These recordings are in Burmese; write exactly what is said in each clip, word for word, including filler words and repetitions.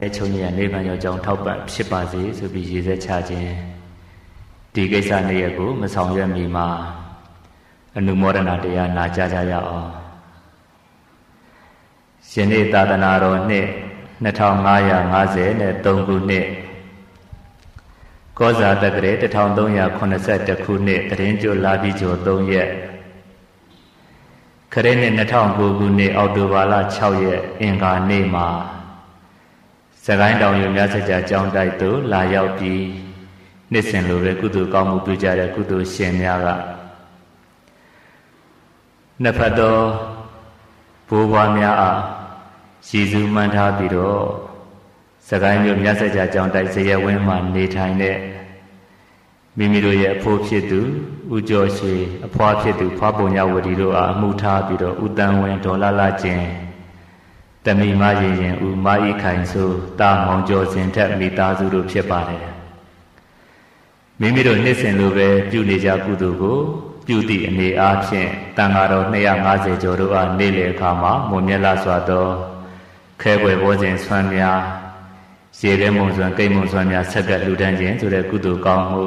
ချုံကြီးကနိဗ္ဗာန်ရောက်ကြောင်းထောက်ပံ့ဖြစ်ပါစေဆိုပြီးရည်စက်ချခြင်းဒီကိစ္စနေ့ရက်ကိုမဆောင်ရွက်မီမှာအနုမောဒနာတရားနာကြားကြရအောင်ယနေ့သာသနာတော်နှစ်နှစ်ထောင်ငါးရာငါးဆယ်နဲ့သုံးခုနှစ်ကောဇာတက္ကရာတစ်ထောင်သုံးရာခုနှစ်ဆယ့်တစ်ခုနှစ်တရင်ကျွလာပြီးကျော်သုံးရက်ခရစ်နှစ်နှစ်ထောင်ကိုခုနှစ်အောက်တိုဘာလခြောက်ရက်အင်္ဂါနေ့မှာစကိုင်းတောင်ရွာမြတ်စကြာကျောင်းတိုက်သို့လာရောက်ပြီးနှစ်စဉ်လိုပဲကုသိုလ်ကောင်းမှုပြုကြတဲ့ကုသိုလ်ရှင်များကနှစ်ဖက်သောဘိုးဘွားများအားရည်စူးမှန်းထားပြီးတော့စကိုင်းမြို့မြတ်စကြာကျောင်းတိုက်ဇယဝင်းမှာနေထိုင်တဲ့မိမိတို့ရဲ့အဖိုးဖြစ်သူဦးကျော်ရွှေအဖွားဖြစ်သူဖွားပုံညဝတီတို့အားအမှုထားပြီးတော့ဦးတန်းဝင်းဒေါ်လာလာချင်းတမီမရင်ရင်ဦးမာဤခိုင်ဆိုတာမောင်ကျော်စင်ထက်မိသားစုတို့ဖြစ်ပါတယ်မိမိတို့နှစ်စဉ်လိုပဲပြုနေကြကုသိုလ်ကိုပြုသည့်အနေအားဖြင့်တန်ဃာတော်နှစ်ရာငါးဆယ်ကျော်တို့အားနေ့လည်အခါမှာမွန်မြတ်လာစွာသောခဲွယ်ဘောဇဉ်ဆွမ်းများရေထဲမုံစွမ်းကိတ်မုံစွမ်းများဆက်ကပ်လူတန်းခြင်းဆိုတဲ့ကုသိုလ်ကောင်းမှု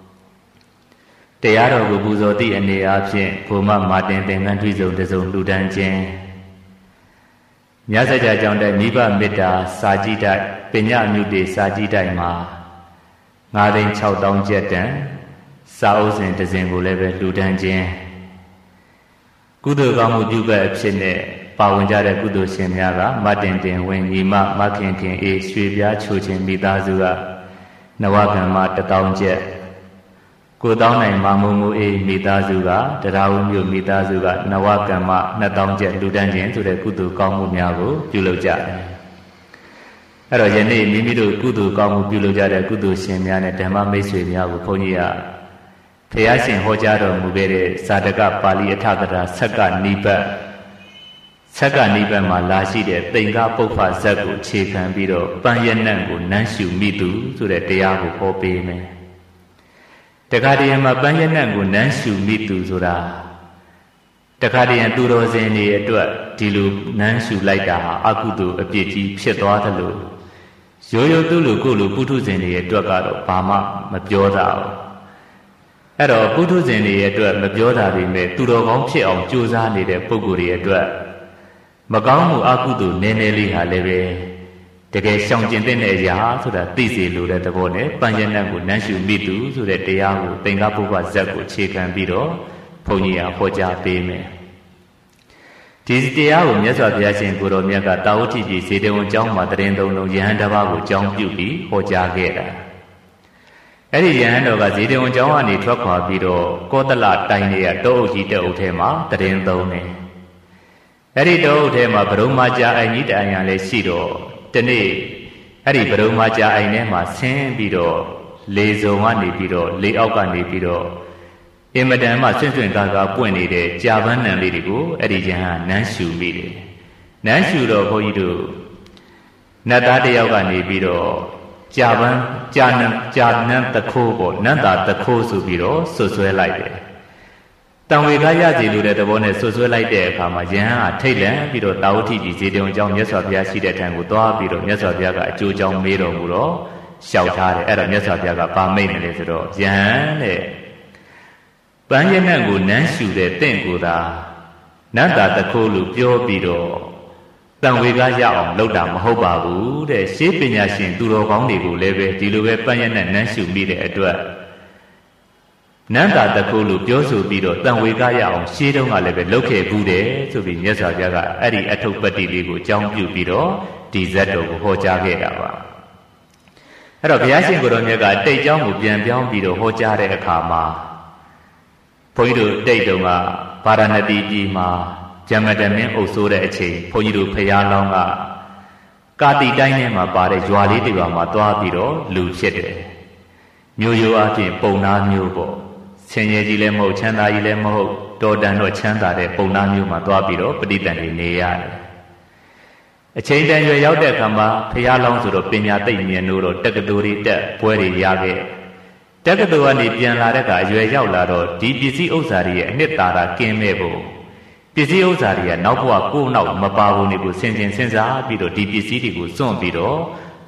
တရားတော်ကိုပူဇော်သည့်အနေအားဖြင့်ဘုမမာတင်သင်္ကန်းတွေ့ဆုံတစုံလူတန်းခြင်းမြတ်စကြာကျောင်းတိုက်မိဘမေတ္တာစာကြည့်တိုက်ပညာမြုတေစာကြည့်တိုက်မှာငါးသိန်းခြောက်သောင်းကျပ်တန်စာအုပ်စဉ်တစ်စဉ်ကိုလည်းပဲလူတန်းခြင်းကုသိုလ်ကောင်းမှုပြုဘက်အဖြစ်နဲ့ပါဝင်ကြတဲ့ကုသိုလ်ရှင်များကမတင်တင်ဝင်ညီမမခင်ခင်အေးရွှေပြားချိုချင်းမိသားစုကနဝကံမတစ်သောင်းကျပ်ကိုတောင်းနိုင်မမုံမူအေးမိသားစုကတရားဝမျိုးမိသားစုကနဝကံမနှစ်သောင်းကျပ်လူတန်းခြင်းဆိုတဲ့ကုသိုလ်ကောင်းမှုများကိုပြုလုပ်ကြတယ်။အဲ့တော့ယနေ့မိမိတို့ကုသိုလ်ကောင်းမှုပြုလုပ်ကြတဲ့ကုသိုလ်ရှင်များနဲ့ဓမ္မမိတ်ဆွေများကိုဘုန်းကြီးကဘုရားရှင်ဟောကြားတော်မူခဲ့တဲ့ဇာတကပါဠိအထကထာဆက်ကနိဗ္ဗတ်ဆက်ကနိဗ္ဗတ်မှာလာရှိတဲ့သင်္ကပုပ္ပဇက်ကိုခြေခံပြီးတော့ပန်းရနံ့ကိုနမ်းရှုမိသူဆိုတဲ့တရားကိုဟောပေးမယ်။တခါတည်းမှာပန်းရနံ့ကိုနမ်းရှုမိသူဆိုတာတခါတည်းသူတော်စင်တွေအတွက်ဒီလိုနမ်းရှုလိုက်တာဟာအကုသိုလ်အပြစ်ကြီးဖြစ်သွားတယ်လို့ရိုးရိုးသူ့လူကိုယ်လူပုထုဇဉ်တွေအတွက်ကတော့ဘာမှမပြောတာဘူးအဲ့တော့ပုထုဇဉ်တွေအတွက်မပြောတာပေမဲ့သူတော်ကောင်းဖြစ်အောင်ကြိုးစားနေတဲ့ပုဂ္ဂိုလ်တွေအတွက်မကောင်းမှုအကုသိုလ်နည်းနည်းလေးဟာလည်းပဲတကယ်ရှောင်ကျင်တဲ့ရာဆိုတာသိစေလိုတဲ့သဘောနဲ့ပញ្ញနတ်ကိုနမ်းရှုမိသူဆိုတဲ့တရားကိုသင်္ကပုပ္ပဇက်ကိုခြေခံပြီးတော့ဘုန်းကြီးကဟောကြားပေးမယ်ဒီတရားကိုမြတ်စွာဘုရားရှင်ကိုတော်မြတ်ကတာဝတိပြည်ဇေတဝန်ကျောင်းမှာတရင်သုံးလုံးယဟန်တစ်ပါးကိုကျောင်းပြုပြီးဟောကြားခဲ့တာအဲ့ဒီယဟန်တော်ကဇေတဝန်ကျောင်းကနေထွက်ခွာပြီးတော့ကောသလတိုင်းရဲ့တောအုပ်ကြီးတောအုပ်ထဲမှာတရင်သုံးတယ်အဲ့ဒီတောအုပ်ထဲမှာဗရုမာကြာအိုင်ကြီးတအိုင်ရလည်းရှိတော့ဒီနေ့အဲ့ဒီဗရုမာကြာအိုင်ထဲမှာဆင်းပြီးတော့လေစုံကနေပြီးတော့လေအောက်ကနေပြီးတော့အင်မတန်မှဆွင့်ဆွင့်ကားကားပွင့်နေတဲ့ကြာပန်းနံလေးတွေကိုအဲ့ဒီယဟန်နမ်းရှုမိတယ်နမ်းရှုတော့ဘုန်းကြီးတို့နတ်သားတယောက်ကနေပြီးတော့ကြာပန်းကြာနံကြာနံတခိုးပေါ့နတ်သားတခိုးဆိုပြီးတော့ဆွဆွဲလိုက်တယ်တံဝေကရစီလိုတဲ့သဘောနဲ့ဆွဆွဲလိုက်တဲ့အခါမှာယဟန်ကထိတ်လန့်ပြီးတော့တာဝတိကြီးဇေတဝန်ကျောင်းမြတ်စွာဘုရားရှိတဲ့ထံကိုသွားပြီးတော့မြတ်စွာဘုရားကအကျိုးကြောင့်မေးတော်မူတော့လျှောက်ထားတယ်အဲ့တော့မြတ်စွာဘုရားကပါမိတ်တယ်လေဆိုတော့ယဟန်တဲ့ပန်းရနံ့ကိုနမ်းရှုတဲ့တင့်ကိုသာနတ်တာတခိုးလို့ပြောပြီးတော့တံဝေကရအောင်လုပ်တာမဟုတ်ပါဘူးတဲ့ရှေးပညာရှင်သူတော်ကောင်းတွေကိုလည်းပဲဒီလိုပဲပန်းရနံ့နမ်းရှုမိတဲ့အတွက်နန္တာတခိုးလို့ပြောဆိုပြီးတော့တံဝေကရအောင်ရှေးတုန်းကလည်းပဲလုပ်ခဲ့ဘူးတယ်ဆိုပြီးမြတ်စွာဘုရားကအဲ့ဒီအထုပ္ပတ္တိလေးကိုအကြောင်းပြုပြီးတော့ဒီဇတ်တော်ကိုဟောကြားခဲ့တာပါအဲ့တော့ဘုရားရှင်ကိုယ်တော်မြတ်ကတိတ်เจ้าကိုပြန်ပြောင်းပြီးတော့ဟောကြားတဲ့အခါမှာဘုန်းကြီးတို့တိတ်တုန်းကဗာရာဏသီပြည်မှာဂျမတမင်းအုပ်စိုးတဲ့အချိန်ဘုန်းကြီးတို့ဖရာလောင်းကကာတိတိုင်းထဲမှာပါတဲ့ရွာလေးတစ်ရွာမှာသွားပြီးတော့လူဖြစ်တယ်မျိုးရိုးအချင်းပုံနာမျိုးပေါ့ဆင်းရဲကြီးလည်းမဟုတ်ချမ်းသာကြီးလည်းမဟုတ်တော်တန်တော့ချမ်းသာတဲ့ပုံနာမျိုးမှာသွားပြီးတော့ပဋိသန္ဓေနေရတယ်အချိန်တန်ရွယ်ရောက်တဲ့အခါမှာဖရာလောင်းဆိုတော့ပညာသိမ့်မြင်လို့တော့တက္ကသိုလ်တွေတက်ပွဲတွေရခဲ့တက္ကသိုလ်ကနေပြန်လာတဲ့အခါအရွယ်ရောက်လာတော့ဒီပစ္စည်းဥစ္စာတွေရဲ့အနှစ်သာရကင်းမဲ့ဖို့ပစ္စည်းဥစ္စာတွေကနောက်ဘဝကိုယ်နောက်မပါဘူးနေကိုစဉ်းကျင်စဉ်းစားပြီးတော့ဒီပစ္စည်းတွေကိုစွန့်ပြီးတော့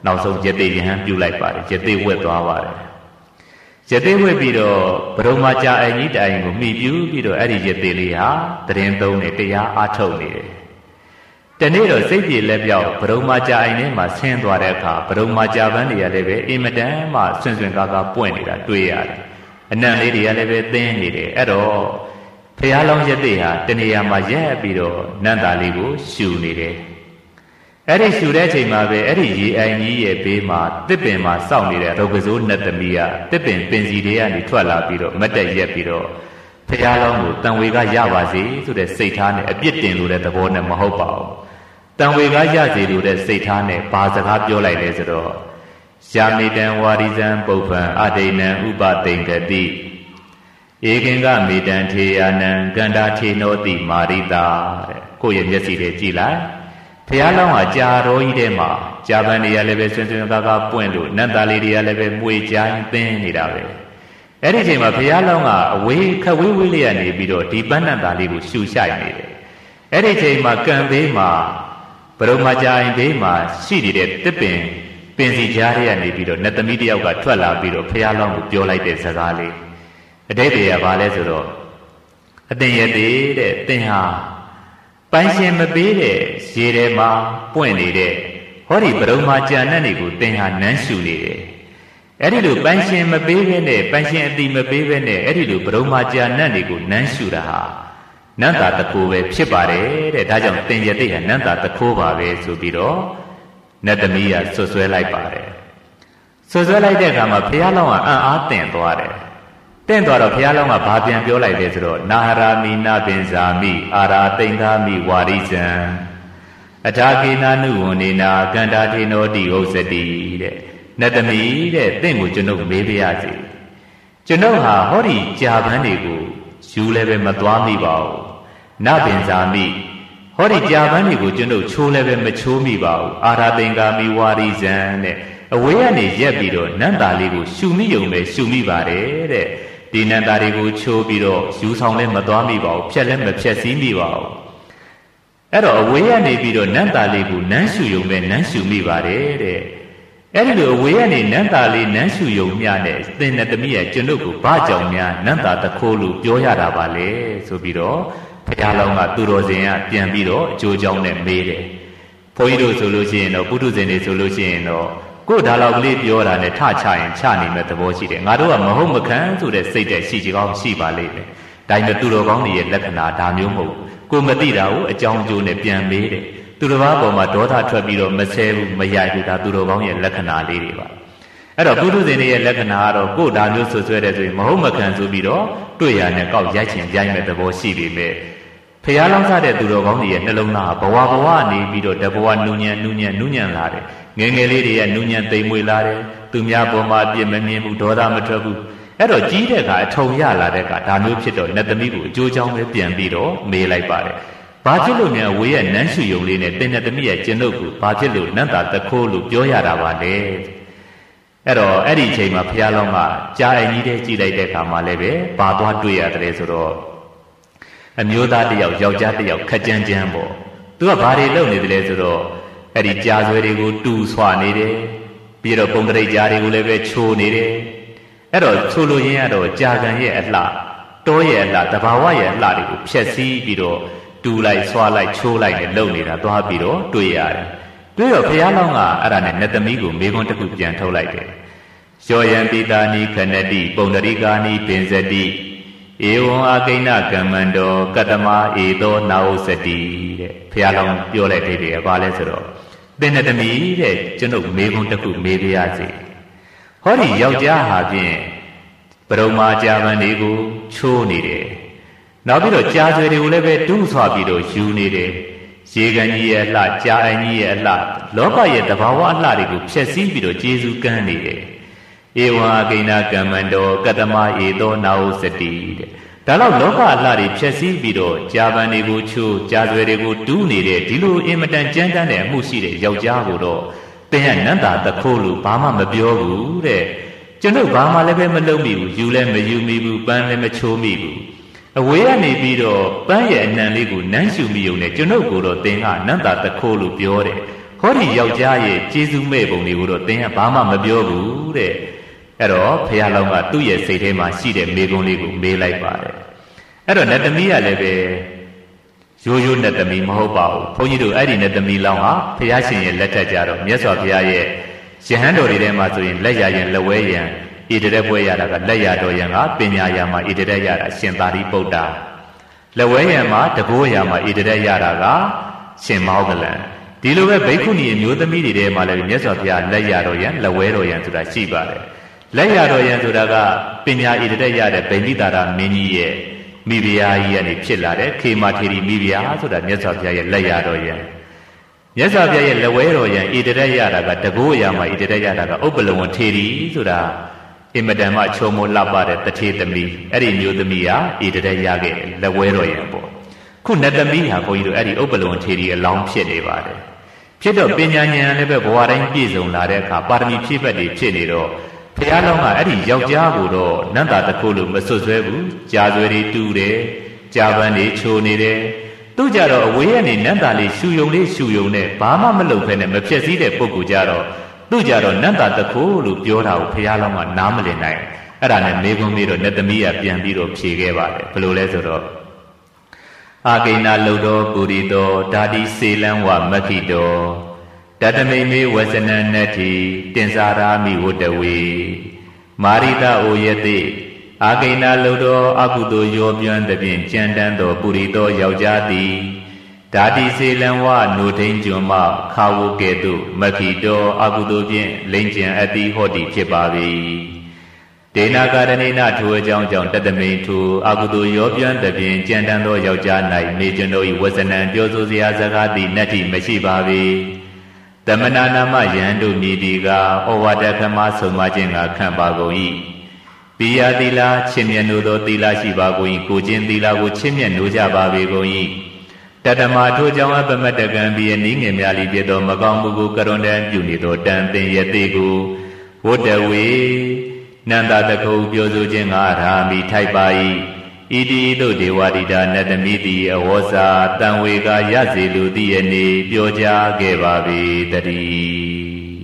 နောက်ဆုံးယသိယဟန်ပြုလိုက်ပါတယ်ယသိဝက်သွားပါတယ်ယသိဝက်ပြီးတော့ဘုရုံမကြာအိမ်ကြီးတိုင်ကိုမိပြူပြီးတော့အဲ့ဒီယသိလေးဟာတရင်သုံးနဲ့တရားအားထုတ်နေတယ်တနေ့တော့စိတ်ပြေလက်ပြောက်ဘုရုံမကြာအိမ်ထဲမှာဆင်းသွားတဲ့အခါဘုရုံမကြာပန်းတွေကလည်းပဲအင်မတန်မှဆွင်ဆွင်ကားကားပွင့်နေတာတွေ့ရတယ်အနံ့လေးတွေကလည်းပဲသင်းနေတယ်အဲ့တော့ဖះလောင်းယသိဟာတနေရာမှာရက်ပြီးတော့နန္တာလေးကိုရှူနေတယ်အဲ့ဒီရှူတဲ့အချိန်မှာပဲအဲ့ဒီရေအိုင်ကြီးရဲ့ဘေးမှာတစ်ပင်မှာစောင့်နေတဲ့ရုပ်ကစိုးနှစ်သမီးကတစ်ပင်ပင်စီတွေကနေထွက်လာပြီးတော့မတ်တက်ရက်ပြီးတော့ဖះလောင်းကိုတန်ဝေကရပါစေဆိုတဲ့စိတ်ထားနဲ့အပြစ်တင်လို့တဲ့သဘောနဲ့မဟုတ်ပါဘူးတန်ဝေကရစေလို့တဲ့စိတ်ထားနဲ့ဘာစကားပြောလိုက်လဲဆိုတော့ယာမိတံဝါရိဇံပုပ္ပံအဒိဏံဥပသိင်္ဂတိဧကင်္ဂမေတံထေယနံကန္တာထေနောတိမာရိတာတဲ့ကိုယ့်ရဲ့မျက်စိတွေကြည့်လိုက်ဘုရားလောင်းဟာကြာတော်ကြီးထဲမှာကြာပန်းတွေကလည်းပဲဆွင်ဆွင်ကားကားပွင့်လို့နတ်သားလေးတွေကလည်းပဲမွေကြိုင်းသင်းနေတာပဲအဲ့ဒီချိန်မှာဘုရားလောင်းကအဝေးခက်ဝေးဝေးလေးကနေပြီးတော့ဒီပန်းနတ်သားလေးကိုရှူရှိုက်နေတယ်အဲ့ဒီချိန်မှာကံဘေးမှာဘုရုံမကြာအိမ်ဘေးမှာရှိနေတဲ့တစ်ပင်ပင်စီကြားထဲကနေပြီးတော့နတ်သမီးတယောက်ကထွက်လာပြီးတော့ဘုရားလောင်းကိုပြောလိုက်တဲ့စကားလေးအတိတ်တွေကဘာလဲဆိုတော့အတင်ရသေးတဲ့တင်ဟာပိုင်ရှင်မပေးတဲ့ရေထဲမှာပွင့်နေတဲ့ဟောဒီဘုရုံမကြာနဲ့နေကိုတင်ဟာနန်းရှူနေတယ်အဲ့ဒီလိုပိုင်ရှင်မပေးဘဲနဲ့ပိုင်ရှင်အတိမပေးဘဲနဲ့အဲ့ဒီလိုဘုရုံမကြာနဲ့နေကိုနန်းရှူတာဟာနန္တာတကူပဲဖြစ်ပါတယ်တဲ့ဒါကြောင့်တင်ရသေးဟာနန္တာတကူပါပဲဆိုပြီးတော့နတ်သမီးကဆွဆွဲလိုက်ပါတယ်ဆွဆွဲလိုက်တဲ့အခါမှာဘုရားလောင်းကအံ့အားသင့်သွားတယ်တင့်သွားတော့ဘုရားလောင်းကဘာပြန်ပြောလိုက်လဲဆိုတော့နာဟရာမိနပင်ဇာမိအာရာတိန်သာမိဝါရိဇံအထာကေနာနုဝနေနာကန္တာထေနောတိဟုတ်စတိတဲ့နတ်သမီးတဲ့တင့်ကိုကျွန်ုပ်မေးပြရစီကျွန်ုပ်ဟာဟောဒီကြာပန်းတွေကိုယူလည်းပဲမသွားမိပါဘူးနပင်ဇာမိဟောဒီကြာပန်းတွေကိုကျွန်ုပ်ချိုးလည်းပဲမချိုးမိပါဘူးအာရာတိန်ကာမိဝါရိဇံတဲ့အဝေးကနေရက်ပြီးတော့နန္တာလေးကိုရှူမိုံပဲရှူမိပါတယ်တဲ့ဒီနန္တာတွေကိုချိုးပြီးတော့ယူဆောင်လည်းမသွားမိပါဘူးဖြက်လည်းမဖြက်စည်းမိပါဘူးအဲ့တော့အဝေးကနေပြီးတော့နန္တာလေးကိုနန်းရှူုံပဲနန်းရှူမိပါတယ်တဲ့အဲ့ဒီလိုအဝေးကနေနန္တာလေးနန်းရှူုံမြနဲ့သင်တဲ့သမီးရဲ့ကျွန်ုပ်ကိုဘာကြောင့်များနန္တာတခိုးလို့ပြောရတာပါလဲဆိုပြီးတော့ဘုရားလောင်းကသူတော်စင်ကပြန်ပြီးတော့အကျိုးကြောင့်နဲ့မေးတယ်ဘုန်းကြီးတို့ဆိုလို့ရှိရင်တော့ပုထုဇဉ်တွေဆိုလို့ရှိရင်တော့ကိုယ်ဒါလောက်ကလေးပြောတာနဲ့ထချရင်ချနိုင်မဲ့သဘောရှိတယ်ငါတို့ကမဟုတ်မခံဆိုတဲ့စိတ်တဲ့ရှိကြကောင်းရှိပါလိမ့်မယ်ဒါပေမဲ့သူတော်ကောင်းတွေရဲ့လက္ခဏာဒါမျိုးမဟုတ်ကိုမသိတာကိုအကြောင်းကျိုးနဲ့ပြန်မေးတယ်သူတစ်ပါးပေါ်မှာဒေါသထွက်ပြီးတော့မဆဲဘူးမရိုက်ဘူးဒါသူတော်ကောင်းရဲ့လက္ခဏာလေးတွေပါအဲ့တော့ပုထုဇဉ်တွေရဲ့လက္ခဏာကတော့ကိုယ်ဒါမျိုးဆွဆွဲတဲ့ဆိုရင်မဟုတ်မခံဆိုပြီးတော့တွေ့ရနဲ့ကောက်ရိုက်ချင်ရိုက်မဲ့သဘောရှိပေမဲ့ဖះလောင်းစားတဲ့သူတော်ကောင်းတွေရဲ့နှလုံးသားဘဝဘဝနေပြီးတော့တဘဝနုညံ့နုညံ့နုညံ့လာတယ်ငယ်ငယ်လေးတွေရဲ့နုညံ့သိမ်မွေလာတယ်သူများပေါ်မှာအပြစ်မမြင်ဘူးဒေါသမထွက်ဘူးအဲ့တော့ကြီးတဲ့ကအထုံရလာတဲ့ကဒါမျိုးဖြစ်တော့နတ်သမီးကိုအကျိုးချောင်းပဲပြန်ပြီးတော့မေးလိုက်ပါတယ်ဘာဖြစ်လို့များဝေးရဲ့နန်းရှူယုံလေးနဲ့တင်တဲ့သမီးရဲ့ကျင်တို့ကိုဘာဖြစ်လို့နတ်တာတခိုးလို့ပြောရတာပါလဲအဲ့တော့အဲ့ဒီအချိန်မှာဖះလောင်းကကြားအိမ်ကြီးတဲ့ကြည့်လိုက်တဲ့အခါမှာလည်းပဲဘာသွားတွေ့ရတယ်ဆိုတော့အမျိုးသားတစ်ယောက်ယောက်ျားတစ်ယောက်ခက်ကြမ်းကြမ်းပေါ့သူကဘာတွေလုပ်နေတယ်လဲဆိုတော့အဲ့ဒီကြာဆွဲတွေကိုတူဆွနေတယ်ပြီးတော့ပုံတရိပ်ကြားတွေကိုလည်းပဲချိုးနေတယ်အဲ့တော့ချိုးလို့ရင်းရတော့ကြာကန်ရဲ့အလှတောရဲ့အလှတဘာဝရဲ့အလှတွေကိုဖြက်စီးပြီးတော့တူလိုက်ဆွလိုက်ချိုးလိုက်နဲ့လုပ်နေတာသွားပြီးတော့တွေ့ရတယ်တွေ့တော့ဘုရားလောင်းကအဲ့ဒါနဲ့နတ်သမီးကိုမေခွန်းတစ်ခုပြန်ထုတ်လိုက်တယ်ယောယံပိတာနိခဏတိပုံတရိကာနိပင်စတိဧဝံအကိဏကမ္မန္တောကတမဧသောနာဟုစတိတဲ့ဘုရားလောင်းပြောလိုက်တယ်တဲ့ဘာလဲဆိုတော့သင်တဲ့သမီးတဲ့ကျွန်ုပ်မေခွန်းတစ်ခုမေးပြရစီဟောဒီယောက်ျားဟာဖြင့်ပရုံမာကြာပန်တွေကိုချိုးနေတယ်နောက်ပြီးတော့ကြာဆွေတွေကိုလည်းပဲတူးဆွပြီးတော့ယူနေတယ်ရေကန်ကြီးရဲ့အလှကြာအိုင်ကြီးရဲ့အလှလောကရဲ့တဘာဝအလှတွေကိုဖျက်ဆီးပြီးတော့ကျေစုကမ်းနေတယ်ဧဝံအကိဏကမ္မန္တောကတမဧသောနာဟုစတိတဲ့ဒါတော့လောကအလှတွေဖြည့်ဆည်းပြီးတော့ကြာပန်တွေကိုချိုးကြာဆွဲတွေကိုတူးနေတဲ့ဒီလိုအင်မတန်ကြမ်းတမ်းတဲ့အမှုရှိတဲ့ယောက်ျားကိုတော့တင်ရနန္တာတခိုးလို့ဘာမှမပြောဘူးတဲ့ကျွန်ုပ်ဘာမှလည်းပဲမလုပ်မိဘူးယူလည်းမယူမိဘူးပန်းလည်းမချိုးမိဘူးအဝေးကနေပြီးတော့ပန်းရဲ့အနံလေးကိုနန်းရှူမိုံနဲ့ကျွန်ုပ်ကိုတော့တင်ကနန္တာတခိုးလို့ပြောတယ်ဟဟောဒီယောက်ျားရဲ့ကျေးဇူးမဲ့ပုံတွေကိုတော့သင်ကဘာမှမပြောဘူးတဲ့အဲ့တော့ဘုရားလောင်းကသူ့ရဲ့စိတ်ထဲမှာရှိတဲ့မေကွန်းလေးကိုမေးလိုက်ပါတယ်အဲ့တော့နတ်သမီးကလည်းပဲရိုးရိုးနတ်သမီးမဟုတ်ပါဘူးဘုန်းကြီးတို့အဲ့ဒီနတ်သမီးလောင်းဟာဘုရားရှင်ရဲ့လက်ထက်ကြတော့မြတ်စွာဘုရားရဲ့ယဟန်တော်တွေထဲမှာဆိုရင်လက်ရရင်လက်ဝဲရန်ဣတရက်ပွဲရတာကလက်ရတော်ရန်ကပညာရမှာဣတရက်ရတာရှင်သာရိပုတ္တရာလက်ဝဲရံမှာတကိုးရံမှာဣတရက်ရတာကရှင်မောဂလန်ဒီလိုပဲဘိက္ခုနီအမျိုးသမီးတွေထဲမှာလည်းမြတ်စွာဘုရားလက်ရတော်ရံလက်ဝဲတော်ရံဆိုတာရှိပါတယ်လက်ရတော်ရံဆိုတာကပညာဣတရက်ရတဲ့ဗိန္ဓိတာရမင်းကြီးရဲ့မိဖုရားကြီးကနေဖြစ်လာတဲ့ခေမာထေရီမိဖုရားဆိုတာမြတ်စွာဘုရားရဲ့လက်ရတော်ရံမြတ်စွာဘုရားရဲ့လက်ဝဲတော်ရံဣတရက်ရတာကတကိုးရံမှာဣတရက်ရတာကဥပ္ပလဝံထေရီဆိုတာအင်မတန်မှချုံမိုးလှပတဲ့တထေသမီးအဲ့ဒီမျိုးသမီးဟာဣတရက်ရခဲ့လက်ဝဲတော်ရံပေါ့ခုနတ်သမီးဟာဘုန်းကြီးတို့အဲ့ဒီဥပ္ပလဝံထေရီအလောင်းဖြစ်နေပါတယ်ဖြစ်တော့ပညာဉာဏ်လည်းပဲဘဝတိုင်းပြည့်စုံလာတဲ့အခါပါရမီဖြည့်ဘက်တွေဖြစ်နေတော့ဘုရားလောင်းကအဲ့ဒီယောက်ျားကိုတော့နန္တာတခုလို့မဆွဆွဲဘူးကြာဆွဲတွေတူတယ်ကြာပန်းတွေချိုနေတယ်သူကြတော့အဝေးကနေနန္တာလေးရှူယုံလေးရှူယုံနဲ့ဘာမှမလုပ်ဖဲနဲ့မဖြစ်စည်းတဲ့ပုဂ္ဂိုလ်ကြတော့သူကြတော့နန္တာတခုလို့ပြောတာကိုဘုရားလောင်းကနားမလည်နိုင်အဲ့ဒါနဲ့မေခွန်းပြီးတော့နတ်သမီးကပြန်ပြီးတော့ဖြေခဲ့ပါတယ်ဘယ်လိုလဲဆိုတော့အာကိဏလုတော်ပုရိတောဓာတိစေလံဝမက္ခိတောတတမိမေဝဇနနတ္ထိတင်္စာရာမိဝတ္တဝေမာရိတအိုယတိအာကိဏလုတော်အကုသိုလ်ရောပြွမ်းသဖြင့်ကြံတန်းသောပုရိတောယောက်ျားသည်ဓာတိစေလံဝနိုထိန်ကျွန်းမှခါဝုကဲ့သို့မက္ခိတောအကုသိုလ်ဖြင့်လိမ့်ကျန်အပ်သည်ဟောတိဖြစ်ပါ၏ဒေနာကာရဏိနထိုအကြောင်းကြောင့်တတမိန်ထိုအကုသိုလ်ရောပြွမ်းသဖြင့်ကြံတန်းသောယောက်ျား၌နေကျွန်တို့၏ဝဇနံပြောဆိုစရာစကားသည်နတ္ထိမရှိပါ၏တမနာနာမယံတို့မြည်ဒီကဩဝါဒခမဆုံးမခြင်းကခံပါကုန်၏ပိယသီလာချစ်မြတ်နိုးသောသီလရှိပါကုန်၏ကိုချင်းသီလကိုချစ်မြတ်နိုးကြပါပေကုန်၏တတမထိုကြောင့်အပမတကံပိယနိငယ်များလိဖြစ်သောမကောင်းမှုကိုကရုဏာပြုနေသောတန်သင်ယတိကိုဝတ္တဝေနန္တာတခုပြောဆိုခြင်းကရာမိထိုက်ပါ၏ဣတိတို့ဒေဝတိတာနတ်သမီးသည်အဝေါစာတံဝေကရစေလူသည်ယနေ့ပြောကြားခဲ့ပါပြီတည်း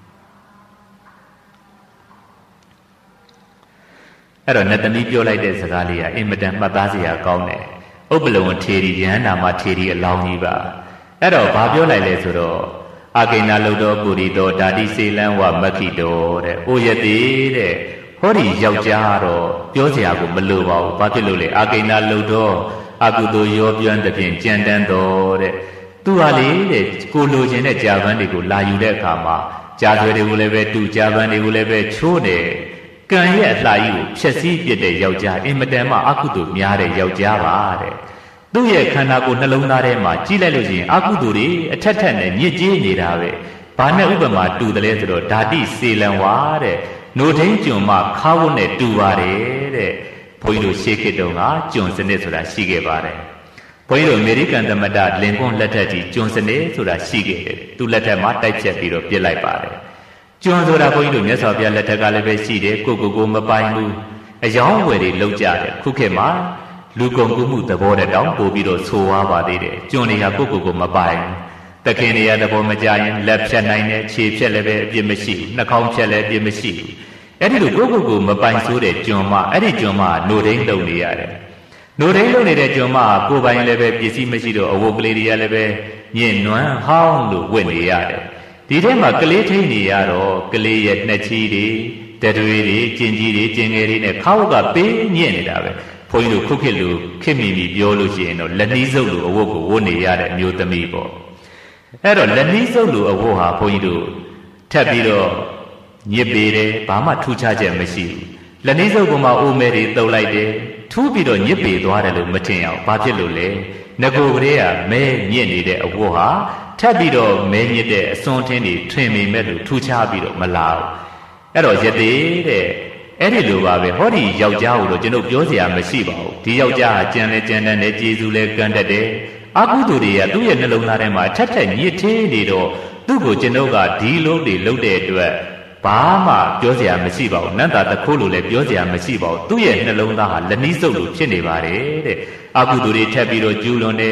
အဲ့တော့နတ်သမီးပြောလိုက်တဲ့စကားလေးကအင်မတန်မှတ်သားစရာကောင်းတယ်ဥပ္ပလဝံထေရီယန္နာမထေရီအလောင်းကြီးပါအဲ့တော့ဘာပြောလိုက်လဲဆိုတော့အာကိဏလုတော်ပုရိတောဓာတိစေလံဝမက္ခိတောတဲ့။အိုယတိတဲ့ဟောဒီယောက်ျားတော့ပြောစရာကိုမလိုပါဘူး။ဘာဖြစ်လို့လဲအာကိဏလုတော်အကုသိုလ်ရောပြွမ်းတဲ့ဖြင့်ကြံတန်းတော်တဲ့။သူဟာလေတဲ့ကိုလိုချင်တဲ့ကြာပန်းတွေကိုလာယူတဲ့အခါမှာကြာဆွဲတွေကိုလည်းပဲတူကြာပန်းတွေကိုလည်းပဲချိုးတယ်။ကံရဲ့အလှကြီးကိုဖြည့်ဆည်းပြတဲ့ယောက်ျားအင်မတန်မှအကုသိုလ်များတဲ့ယောက်ျားပါတဲ့။သူ့ရဲ့ခန္ဓာကိုယ်နှလုံးသားထဲမှာကြည့်လိုက်လို့ရှိရင်အကုသိုလ်တွေအထက်ထက်နဲ့ညစ်ကြေးနေတာပဲဘာနဲ့ဥပမာတူတယ်လဲဆိုတော့ဓာတိစေလံဝါတဲ့နိုထိန်ကျွန်မခါဝတ်နဲ့တူပါတယ်တဲ့ဘုန်းကြီးတို့ရှေးခေတ်တုန်းကကျွန်စနစ်ဆိုတာရှိခဲ့ပါတယ်ဘုန်းကြီးတို့အမေရိကန်သမ္မတလင်ကွန်းလက်ထက်ကြီးကျွန်စနစ်ဆိုတာရှိခဲ့တယ်သူ့လက်ထက်မှာတိုက်ဖြတ်ပြီးတော့ပြစ်လိုက်ပါတယ်ကျွန်ဆိုတာဘုန်းကြီးတို့မြတ်စွာဘုရားလက်ထက်ကလည်းပဲရှိတယ်ကိုကိုကိုမပိုင်ဘူးအယောင်းဝယ်တွေလောက်ကြတယ်ခုခေတ်မှာလူကုန်ကူးမှုသဘောတဲ့တောင်ပို့ပြီးတော့ဆိုဝါပါသေးတယ်ကျွန်တွေကကိုကိုကိုမပိုင်တခင်တွေကသဘောမကြရင်လက်ဖြတ်နိုင်တယ်ခြေဖြတ်လည်းပဲအပြစ်မရှိဘူးနှာခေါင်းဖြတ်လည်းအပြစ်မရှိဘူးအဲ့ဒီလိုကိုကိုကိုမပိုင်ဆိုးတဲ့ကျွန်မအဲ့ဒီကျွန်မကနိုဒိန်းလုံနေရတယ်နိုဒိန်းလုံနေတဲ့ကျွန်မကကိုပိုင်လည်းပဲပစ္စည်းမရှိတော့အဝတ်ကလေးတွေကလည်းပဲညင်နွမ်းဟောင်းလို့ဝတ်နေရတယ်ဒီထဲမှာကလေးထိန်နေရတော့ကလေးရဲ့နှက်ချီတွေတတွေတွေကျင်ကြီးတွေကျင်ငယ်တွေနဲ့ခါဝကပေးညင့်နေတာပဲဘုန်းကြီးတို့ခုခေတ်လူခေတ်မီမီပြောလို့ရှိရင်တော့လက်နှီးစုပ်လိုအဝတ်ကိုဝတ်နေရတဲ့အမျိုးသမီးပေါ့အဲ့တော့လက်နှီးစုပ်လိုအဝတ်ဟာဘုန်းကြီးတို့ထပ်ပြီးတော့ညစ်ပေတယ်ဘာမှထူးခြားချက်မရှိဘူးလက်နှီးစုပ်ကမှအိုးမဲတွေတုပ်လိုက်တယ်ထူးပြီးတော့ညစ်ပေသွားတယ်လို့မထင်အောင်ဘာဖြစ်လို့လဲငကိုကလေးကမဲညစ်နေတဲ့အဝတ်ဟာထပ်ပြီးတော့မဲညစ်တဲ့အစွန်းထင်းတွေထွင်မိမဲ့လို့ထူးခြားပြီးတော့မလာဘူးအဲ့တော့ရသေးတဲ့အဲ့ဒီလိုပါပဲဟောဒီယောက်ျားကိုတော့ကျွန်တော်ပြောစရာမရှိပါဘူးဒီယောက်ျားဟာကြံလဲကြံတန်းတယ်ကျေးဇူးလဲကမ်းတတ်တယ်အကုသိုလ်တွေကသူ့ရဲ့နှလုံးသားထဲမှာထက်ထက်ညစ်သေးနေတော့သူ့ကိုကျွန်တော်ကဒီလုံးတွေလုပ်တဲ့အတွက်ဘာမှပြောစရာမရှိပါဘူးနတ်သားတခိုးလိုလည်းပြောစရာမရှိပါဘူးသူ့ရဲ့နှလုံးသားဟာလက်နှီးစုပ်လိုဖြစ်နေပါတယ်တဲ့အကုသိုလ်တွေထက်ပြီးတော့ကျူးလွန်တယ်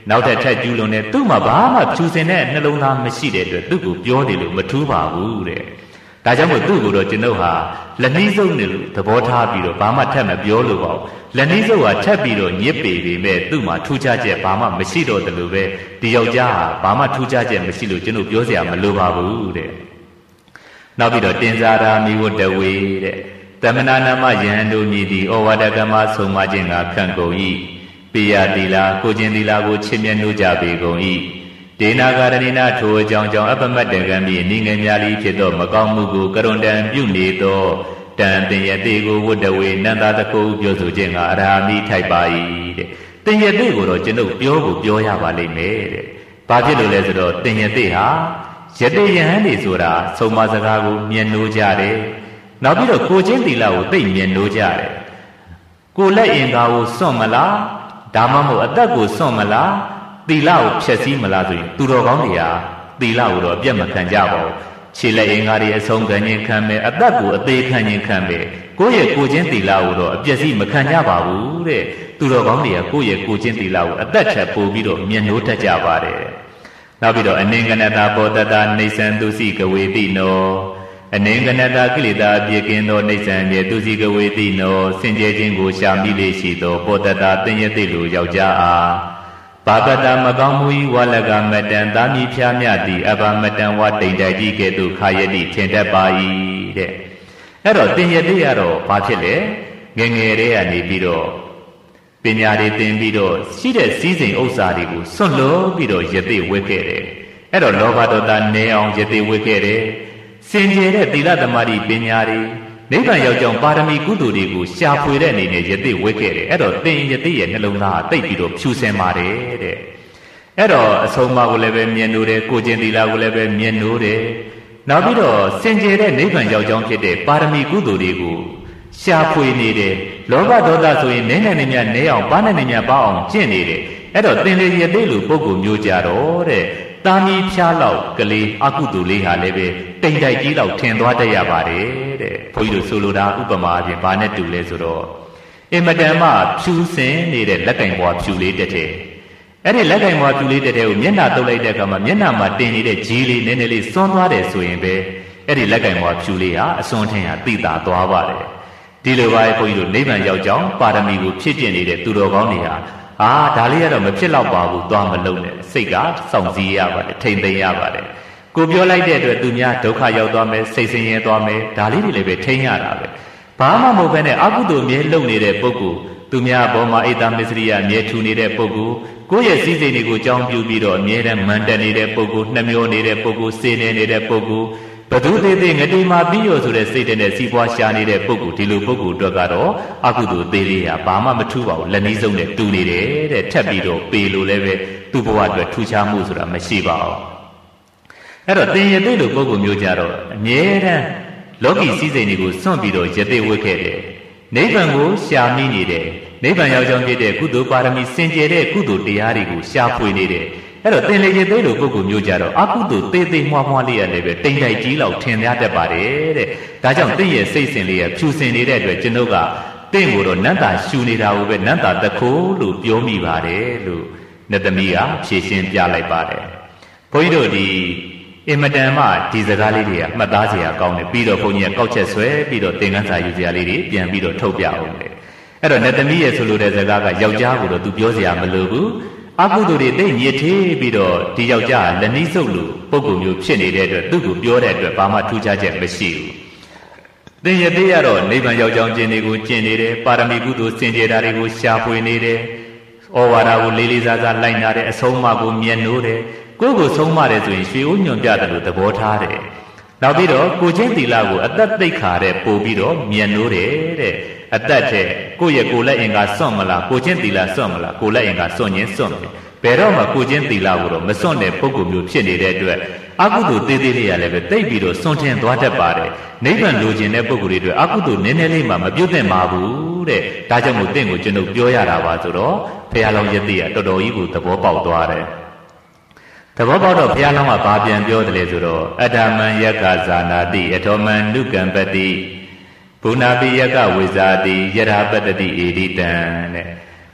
နောက်ထပ်ထက်ကျူးလွန်တဲ့သူ့မှာဘာမှဖြူစင်တဲ့နှလုံးသားမရှိတဲ့အတွက်သူ့ကိုပြောတယ်လို့မထူးပါဘူးတဲ့ဒါကြောင့်မို့သူ့ကိုတော့ကျွန်ုပ်ဟာလက်နှီးစုပ်နေလို့သဘောထားပြီးတော့ဘာမှထပ်မပြောလို့ပါဘူးလက်နှီးစုပ်ဟာထပ်ပြီးတော့ညစ်ပေပေမဲ့သူ့မှာထူးခြားချက်ဘာမှမရှိတော့တယ်လို့ပဲဒီယောက်ျားဟာဘာမှထူးခြားချက်မရှိလို့ကျွန်ုပ်ပြောစရာမလိုပါဘူးတဲ့နောက်ပြီးတော့တင်စားရာမိဝတ္တဝေတဲ့သမဏနာမယဟန်တို့မြည်သည်ဩဝါဒကမ္မဆုံးမခြင်းကခန့်ကုန်၏ပိယတိလာကိုခြင်းတိလာကိုချစ်မြတ်နိုးကြပေကုန်၏ဒေနာဂရဏိနာထိုအကြောင်းကြောင့်အပမတ္တကံမြည်နိငယ်များလီဖြစ်သောမကောင်းမှုကိုကရွန်တံပြုနေသောတန်တင်ယတိကိုဝတ္တဝေနန္တာတကုပြောဆိုခြင်းကအရာမိထိုက်ပါ၏တဲ့တင်ယတိကိုတော့ကျွန်ုပ်ပြောဖို့ပြောရပါလိမ့်မယ်တဲ့ဘာဖြစ်လို့လဲဆိုတော့တင်ယတိဟာယတိယဟန်နေဆိုတာဆုံးမစကားကိုမြင်နိုးကြတယ်နောက်ပြီးတော့ကိုချင်းတီလာကိုသိမြင်နိုးကြတယ်ကိုလက်အင်္ဂါကိုစွန့်မလားဒါမှမဟုတ်အသက်ကိုစွန့်မလားသီလကိုဖျက်ဆီးမလားဆိုရင်သူတော်ကောင်းတွေကသီလကိုတော့အပြတ်မခံကြပါဘူးခြေလက်အင်္ဂါတွေအဆုံးခံခြင်းခံမယ်အသက်ကိုအသေးခံခြင်းခံမယ်ကိုယ့်ရဲ့ကိုချင်းသီလကိုတော့အပြည့်စီမခံကြပါဘူးတဲ့သူတော်ကောင်းတွေကကိုယ့်ရဲ့ကိုချင်းသီလကိုအသက်ထက်ပိုပြီးတော့မြင်နိုးတတ်ကြပါတယ်နောက်ပြီးတော့အနင်္ဂနတာဘောတတနေဆံသူစီကဝေတိနောအနင်္ဂနတာကိလေသာအပြည့်ကင်းသောနေဆံမြေသူစီကဝေတိနောစင်ကြယ်ခြင်းကိုရှာမိလေရှိသောဘောတတသင်ရတိလိုယောက်ျားအားဘာကတာမကောင်းမှုဤဝလကမတံသာမိဖျားမြသည်အဘမတံဝတိန်တိုက်ကြီးကဲ့သို့ခါယတိထင်တတ်ပါ၏တဲ့အဲ့တော့သင်ရတိရတော့ဘာဖြစ်လဲငငယ်လေးကနေပြီးတော့ပညာတွေသင်ပြီးတော့ရှိတဲ့စည်းစိမ်ဥစ္စာတွေကိုစွန့်လွတ်ပြီးတော့ယတိဝတ်ခဲ့တယ်အဲ့တော့လောဘဒေါသနေအောင်ယတိဝတ်ခဲ့တယ်စင်ကြယ်တဲ့သီလသမာဓိပညာတွေနိဗ္ဗာန်ရောက်ကြောင်းပါရမီကုသိုလ်တွေကိုရှာဖွေတဲ့အနေနဲ့ယတိဝတ်ခဲ့တယ်အဲ့တော့သင်ယတိရဲ့နှလုံးသားကတိတ်ပြီးတော့ဖြူစင်ပါတယ်တဲ့အဲ့တော့အဆုံးအမကိုလည်းပဲမြင်နိုးတယ်ကိုချင်းသီလကိုလည်းပဲမြင်နိုးတယ်နောက်ပြီးတော့စင်ကြယ်တဲ့နိဗ္ဗာန်ရောက်ကြောင်းဖြစ်တဲ့ပါရမီကုသိုလ်တွေကိုရှာဖွေနေတယ်လောဘဒေါသဆိုရင်နည်းနည်းနဲ့များနည်းအောင်ပါနဲ့နဲ့များပါအောင်ကျင့်နေတယ်အဲ့တော့သင်လေယတိလူပုဂ္ဂိုလ်မျိုးကြတော့တဲ့တာမီဖြားလောက်ကလေးအကုသိုလ်လေးဟာလည်းပဲတိမ်တိုက်ကြီးလောက်ထင်သွားတတ်ရပါတယ်တဲ့ဘုန်းကြီးတို့ဆိုလိုတာဥပမာအပြင်ဘာနဲ့တူလဲဆိုတော့အင်မတန်မှဖြူစင်နေတဲ့လက်ကင်ဘွားဖြူလေးတက်တဲ့အဲ့ဒီလက်ကင်ဘွားဖြူလေးတက်တဲ့ကိုမျက်နှာတုပ်လိုက်တဲ့အခါမှာမျက်နှာမှာတင်နေတဲ့ဂျီလေးနည်းနည်းလေးစွန်းသွားတယ်ဆိုရင်ပဲအဲ့ဒီလက်ကင်ဘွားဖြူလေးဟာအစွန်းထင်ဟာသိတာသွားပါတယ်ဒီလိုပါဘုန်းကြီးတို့နိဗ္ဗာန်ရောက်ကြောင်းပါရမီကိုဖြည့်ကျင့်နေတဲ့သူတော်ကောင်းတွေဟာအာဒါလေးကတော့မဖြစ်တော့ပါဘူးသွားမလုံးနဲ့စိတ်ကစောင့်စည်းရပါတယ်ထိမ့်သိမ်းရပါတယ်ကိုပြောလိုက်တဲ့အတွက်သူများဒုက္ခရောက်သွားမယ်စိတ်ဆင်းရဲသွားမယ်ဒါလေးတွေလည်းပဲထိန်းရတာပဲဘာမှမဟုတ်ဘဲနဲ့အကုသိုလ်မြဲလုံနေတဲ့ပုဂ္ဂိုလ်သူများဘောမှာအိတ်သားမစ္စရိယမြဲထူနေတဲ့ပုဂ္ဂိုလ်ကိုယ့်ရဲ့စည်းစိမ်တွေကိုကြောင်းပြပြီးတော့အမြဲတမ်းမန်တက်နေတဲ့ပုဂ္ဂိုလ်နှမျောနေတဲ့ပုဂ္ဂိုလ်စေနေနေတဲ့ပုဂ္ဂိုလ်ဘသူသေးသေးငတိမာပြီးရောဆိုတဲ့စိတ်နဲ့စီးပွားရှာနေတဲ့ပုဂ္ဂိုလ်ဒီလိုပုဂ္ဂိုလ်အတွက်ကတော့အကုသိုလ်သေးလေးဟာဘာမှမထူးပါဘူးလက်နည်းစုံနဲ့တူနေတယ်တဲ့ထက်ပြီးတော့ပေလို့လည်းပဲသူ့ဘဝအတွက်ထူးခြားမှုဆိုတာမရှိပါဘူးအဲ့တော့သင်ယတိလိုပုဂ္ဂိုလ်မျိုးကြတော့အမြဲတမ်းလောကီစည်းစိမ်တွေကိုစွန့်ပြီးတော့ယတိဝတ်ခဲ့တယ်နိဗ္ဗာန်ကိုရှာမိနေတယ်နိဗ္ဗာန်ရောက်ကြောင်းဖြစ်တဲ့ကုသိုလ်ပါရမီစင်ကြယ်တဲ့ကုသိုလ်တရားတွေကိုရှာဖွေနေတယ်အဲ့တော့သင်လေယတိလိုပုဂ္ဂိုလ်မျိုးကြတော့အကုသိုလ်သေးသေးမွှားမွှားလေးရလည်းပဲတိမ်တိုက်ကြီးလောက်ထင်ရတတ်ပါတယ်တဲ့ဒါကြောင့်သင်ရဲ့စိတ်စဉ်လေးရဖြူစင်နေတဲ့အတွက်ကျွန်ုပ်ကသင်ကိုတော့နတ်တာရှူနေတာကိုပဲနတ်တာတခိုးလို့ပြောမိပါတယ်လို့နတ်သမီးကဖြေရှင်းပြလိုက်ပါတယ်ဘုန်းကြီးတို့ဒီအင်မတန်မှဒီစကားလေးတွေကမှတ်သားစရာကောင်းတယ်ပြီးတော့ဘုန်းကြီးကကောက်ချက်ဆွဲပြီးတော့သင်ခန်းစာယူစရာလေးတွေပြန်ပြီးတော့ထုတ်ပြအောင်လေအဲ့တော့နတ်သမီးရဲ့ဆိုလိုတဲ့စကားကယောက်ျားကိုတော့သူပြောစရာမလိုဘူးအကုသိုလ်တွေသိညစ်သေးပြီးတော့ဒီယောက်ျားလက်နှီးစုပ်လို့ပုံကုမျိုးဖြစ်နေတဲ့အတွက်သူ့ကိုပြောတဲ့အတွက်ဘာမှထူးခြားချက်မရှိဘူးသင်ရသေးရတော့နိဗ္ဗာန်ရောက်ကြောင်းကျင့်တွေကိုကျင့်နေတယ်ပါရမီကုသိုလ်စင်ကြယ်တာတွေကိုရှာဖွေနေတယ်ဩဝါဒကိုလေးလေးစားစားလိုက်နာတယ်အဆုံးအမကိုမြတ်နိုးတယ်ကိုယ့်ကိုဆုံးမတယ်ဆိုရင်ရွှေဦးညွန်ပြတယ်လို့သဘောထားတယ်နောက်ပြီးတော့ကိုချင်းသီလကိုအသက်သိက္ခာတဲ့ပို့ပြီးတော့မြတ်နိုးတယ်တဲ့အသက်တဲ့ကိုယ့်ရဲ့ကိုယ်လက်အင်္ဂါစွန့်မလားကိုချင်းသီလစွန့်မလားကိုယ်လက်အင်္ဂါစွန့်ခြင်းစွန့်တယ်ဘယ်တော့မှကိုချင်းသီလကိုတော့မစွန့်တဲ့ပုဂ္ဂိုလ်မျိုးဖြစ်နေတဲ့အတွက်အကုသိုလ်သေးသေးလေးရလည်းပဲတိတ်ပြီးတော့စွန့်ထင်သွားတတ်ပါတယ်နိဗ္ဗာန်လိုချင်တဲ့ပုဂ္ဂိုလ်တွေအတွက်အကုသိုလ်နည်းနည်းလေးမှမပြုတ်သင့်ပါဘူးတဲ့ဒါကြောင့်မို့တင့်ကိုကျွန်တော်ပြောရတာပါဆိုတော့ဘုရားလောင်းယတိကတော်တော်ကြီးကိုသဘောပေါက်သွားတယ်သဘောပေါက်တော့ဘုရားလောင်းကဘာပြန်ပြောတယ်လဲဆိုတော့အတ္တမံယက္ခဇာနာတိအထောမံနုကံပတိဘုနာပိယကဝိဇာတိယရာပတ္တိဧရိတံတဲ့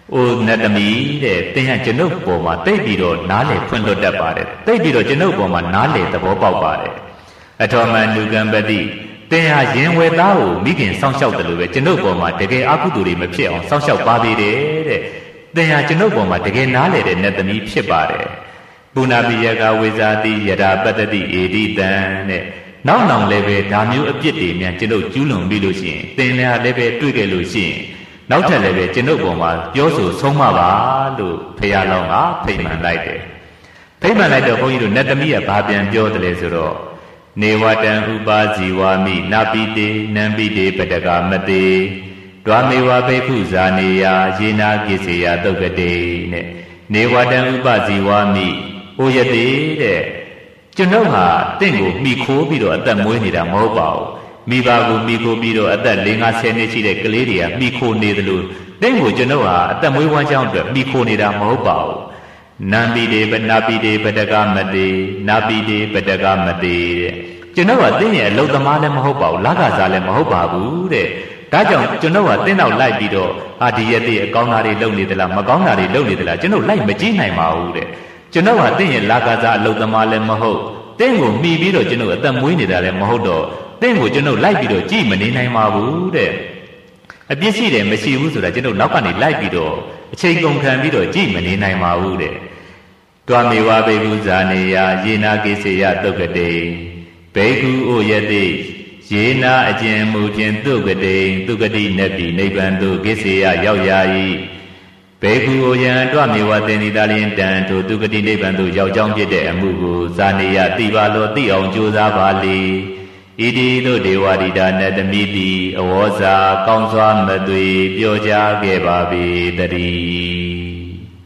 အိုနတ်သမီးတဲ့သင်ဟာကျွန်ုပ်ပေါ်မှာတိတ်ပြီးတော့နားလေဖွင့်လွတ်တတ်ပါတယ်တိတ်ပြီးတော့ကျွန်ုပ်ပေါ်မှာနားလေသဘောပေါက်ပါတယ်အထောမနုကံပတိသင်ဟာရင်ဝယ်သားကိုမိခင်စောင့်ရှောက်တယ်လို့ပဲကျွန်ုပ်ပေါ်မှာတကယ်အကုသိုလ်တွေမဖြစ်အောင်စောင့်ရှောက်ပါသေးတယ်တဲ့သင်ဟာကျွန်ုပ်ပေါ်မှာတကယ်နားလေတဲ့နတ်သမီးဖြစ်ပါတယ်ပုဏ္ဏပိယကဝေဇာတိယရာပတ္တိဧဒီတံတဲ့နောက်နောက်လည်းပဲဒါမျိုးအပြစ်တွေများကျွန်ုပ်ကျူးလွန်ပြီးလို့ရှိရင်သင်လည်းလည်းပဲတွေ့ကြလို့ရှိရင်နောက်ထပ်လည်းပဲကျွန်ုပ်ပေါ်မှာပြောဆိုဆုံးမပါလို့ဖရာလောင်းကဖိတ်မှန်လိုက်တယ်ဖိတ်မှန်လိုက်တော့ဘုန်းကြီးတို့နတ်သမီးကဘာပြန်ပြောတယ်လဲဆိုတော့နေဝတံဥပါဇီဝမိ နာပိတေနံပိတေပတကမတေဒွာမေဝဘေခုဇာနေယယေနာကိစေယတုတ်ကတေနဲ့နေဝတံဥပါဇီဝမိအိုယတိတဲ့ကျွန်ုပ်ဟာတင့်ကိုမိခိုးပြီးတော့အသက်မွေးနေတာမဟုတ်ပါဘူးမိဘကိုမိခိုးပြီးတော့အသက်၄၅ဆယ်နှစ်ရှိတဲ့ကလေးတွေကမိခိုးနေတယ်လို့တင့်ကိုကျွန်ုပ်ဟာအသက်မွေးဝမ်းကြောင်းအတွက်မိခိုးနေတာမဟုတ်ပါဘူးနံပိတေပနာပိတေပတကမတေနာပိတေပတကမတေတဲ့ကျွန်ုပ်ကတင့်ရဲ့အလုသမားလည်းမဟုတ်ပါဘူးလကစားလည်းမဟုတ်ပါဘူးတဲ့ဒါကြောင့်ကျွန်ုပ်ကတင့်နောက်လိုက်ပြီးတော့ဟာဒီရက်တည်းအကောင်းတာတွေလုပ်နေသလားမကောင်းတာတွေလုပ်နေသလားကျွန်ုပ်လိုက်မကြည့်နိုင်ပါဘူးတဲ့ကျွန်ုပ်ဟာတင့်ရဲ့လကစားအလုသမားလည်းမဟုတ်တင့်ကိုမှီပြီးတော့ကျွန်ုပ်အသက်မွေးနေတာလည်းမဟုတ်တော့တင့်ကိုကျွန်ုပ်လိုက်ပြီးတော့ကြည့်မနေနိုင်ပါဘူးတဲ့အပြစ်ရှိတယ်မရှိဘူးဆိုတာကျွန်ုပ်နောက်ကနေလိုက်ပြီးတော့အချိန်ကုန်ခံပြီးတော့ကြည့်မနေနိုင်ပါဘူးတဲ့တွာမေဝဘေကုဇာနေယယေနာကိစေယတုတ်ကတေဘေကုဩယတိယေနာအကျဉ်မူခြင်းတုတ်ကတေတုကတိနတ်ပြည်နိဗ္ဗာန်သို့ကိစေယရောက်ရာ၏ဘေကုဩယံတွာမေဝတေနိတာလင်တံထိုတုကတိနိဗ္ဗာန်သို့ရောက်ကြောင်းဖြစ်တဲ့အမှုကိုဇာနေယသိပါလို့သိအောင်ကြိုးစားပါလေဣတိတို့ဒေဝရိတာနတ်သမီးသည်အဝေါဇာကောင်းစွာမသွေပြောကြားခဲ့ပါပေတည်း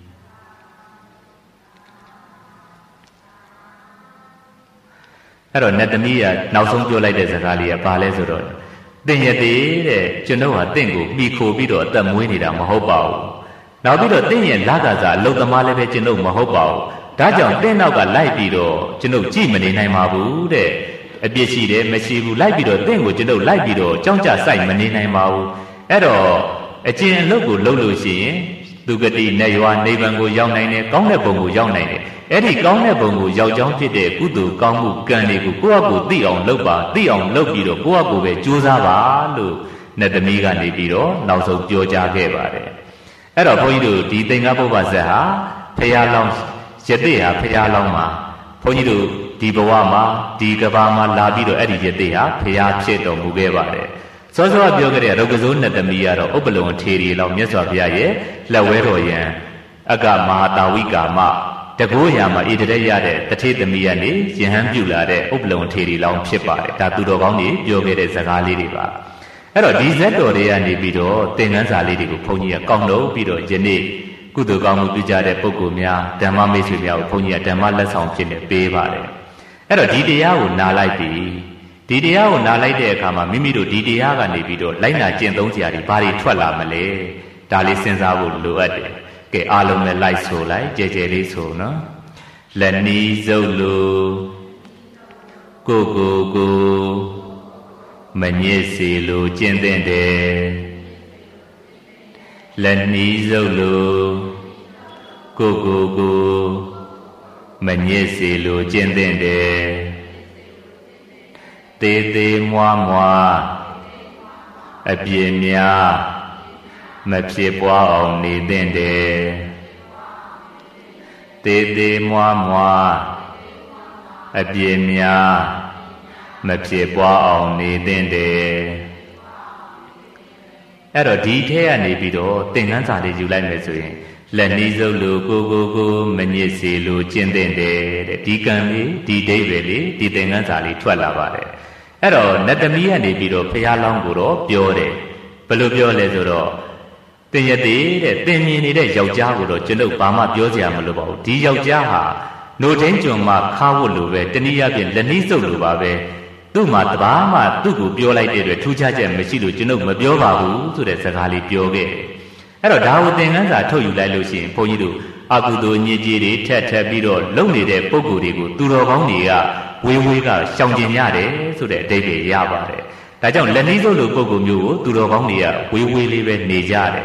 အဲ့တော့နတ်သမီးကနောက်ဆုံးပြောလိုက်တဲ့စကားလေးကဘာလဲဆိုတော့သင်ရသေးတဲ့ကျွန်တော်ဟာသင်ကိုမှီခိုပြီးတော့အသက်မွေးနေတာမဟုတ်ပါဘူးနောက်ပြီးတော့သင်ရဲ့လကစားအလုသမားလည်းပဲကျွန်တော်မဟုတ်ပါဘူးဒါကြောင့်သင်နောက်ကလိုက်ပြီးတော့ကျွန်တော်ကြည့်မနေနိုင်ပါဘူးတဲ့အပြစ်ရှိတယ်မရှိဘူးလိုက်ပြီးတော့သင်ကိုကျွန်တော်လိုက်ပြီးတော့ကြောင်းကြစိုက်မနေနိုင်ပါဘူးအဲ့တော့အကျင့်အလုပ်ကိုလုပ်လို့ရှိရင်သူဂတိနဲ့ရွာနိဗ္ဗာန်ကိုရောက်နိုင်တယ်ကောင်းတဲ့ဘုံကိုရောက်နိုင်တယ်အဲ့ဒီကောင်းတဲ့ဘုံကိုရောက်ကြောင်းဖြစ်တဲ့ကုသိုလ်ကောင်းမှုကံတွေကိုကိုယ့်အကိုသိအောင်လုပ်ပါသိအောင်လုပ်ပြီးတော့ကိုယ့်အကိုပဲကြိုးစားပါလို့နတ်သမီးကနေပြီးတော့နောက်ဆုံးပြောကြားခဲ့ပါတယ်အဲ့တော့ဘုန်းကြီးတို့ဒီသင်္ဃပုပ္ပဇတ်ဟာဖရာလောင်းယတိဟာဖရာလောင်းမှာဘုန်းကြီးတို့ဒီဘဝမှာဒီကဘာမှာလာပြီးတော့အဲ့ဒီယတိဟာဖရာဖြစ်တော်မူခဲ့ပါတယ်စောစောပြောခဲ့တဲ့ရုပ်ကစိုးနတ်သမီးကတော့ဥပလုံထေရီလောင်းမြတ်စွာဘုရားရဲ့လက်ဝဲတော်ယံအကမဟာတာဝိကာမတကိုးရာမှာဣတရက်ရတဲ့တထေသမီးကနေယဟန်ပြုလာတဲ့ဥပလုံထေရီလောင်းဖြစ်ပါတယ်ဒါသူတော်ကောင်းတွေပြောခဲ့တဲ့စကားလေးတွေပါအဲ့တော့ဒီဇက်တော်တွေကနေပြီးတော့သင်္ကန်းစာလေးတွေကိုဘုန်းကြီးကကောင်းလို့ပြီးတော့ယနေ့ကုသိုလ်ကောင်းမှုပြုကြတဲ့ပုဂ္ဂိုလ်များဓမ္မမိတ်ဆွေများကိုဘုန်းကြီးကဓမ္မလက်ဆောင်ဖြစ်နေပေးပါတယ်အဲ့တော့ဒီတရားကိုနားလိုက်ပြီဒီတရားကိုနားလိုက်တဲ့အခါမှာမိမိတို့ဒီတရားကနေပြီးတော့လိုက်နာကျင့်သုံးကြရည်ဘာတွေထွက်လာမလဲဒါလေးစဉ်းစားဖို့လိုအပ်တယ်ကဲအားလုံးနဲ့လိုက်ဆိုလိုက်ကြဲကြဲလေးဆိုနော်လက်နီးစုပ်လိုကိုကိုကိုမညစ်စီလိုကျင့်သင့်တယ်လက်နီးစုပ်လိုကိုကိုကိုမညစ်စီလိုကျင့်သင့်တယ်သေးသေးမွားမွားအပြည့်များမဖြစ်ပွားအောင်နေသင့်တယ်သေးသေးမွားမွားအပြည့်များမဖြစ်ပွားအောင်နေသင့်တယ်အဲ့တော့ဒီထဲကနေပြီးတော့သင်္ကန်းစာလေးယူလိုက်မယ်ဆိုရင်လက်နီးစုပ်လိုကိုကိုကိုမညစ်စေလိုကျင့်သင့်တယ်တဲ့ဒီကံလေးဒီဒိဗ္ဗေလေးဒီသင်္ကန်းစာလေးထွက်လာပါတယ်အဲ့တော့နတ်သမီးကနေပြီးတော့ဖရာလောင်းကိုတော့ပြောတယ်ဘယ်လိုပြောလဲဆိုတော့သင်ရသေးတဲ့သင်မြင်နေတဲ့ယောက်ျားကိုတော့ကျွန်ုပ်ဘာမှပြောစရာမလိုပါဘူးဒီယောက်ျားဟာနိုထင်းကျွန်မှခါဝတ်လိုပဲတနည်းအားဖြင့်လက်နီးစုပ်လိုပါပဲသူ့မှာတဘာမှသူ့ကိုပြောလိုက်တဲ့အတွက်ထူးခြားချက်မရှိလို့ကျွန်ုပ်မပြောပါဘူးဆိုတဲ့စကားလေးပြောခဲ့တယ်အဲ့တော့ဒါကိုသင်္ကန်းစာထုတ်ယူလိုက်လို့ရှိရင်ဘုန်းကြီးတို့အကုသိုလ်ညစ်ကြေးတွေထက်ထက်ပြီးတော့လုံနေတဲ့ပုံကိုယ်တွေကိုသူတော်ကောင်းတွေကဝေးဝေးကရှောင်ကျင်ရတယ်ဆိုတဲ့အဓိပ္ပာယ်ရပါတယ်ဒါကြောင့်လက်နီးစုပ်လိုပုံကိုယ်မျိုးကိုသူတော်ကောင်းတွေကဝေးဝေးလေးပဲနေကြတယ်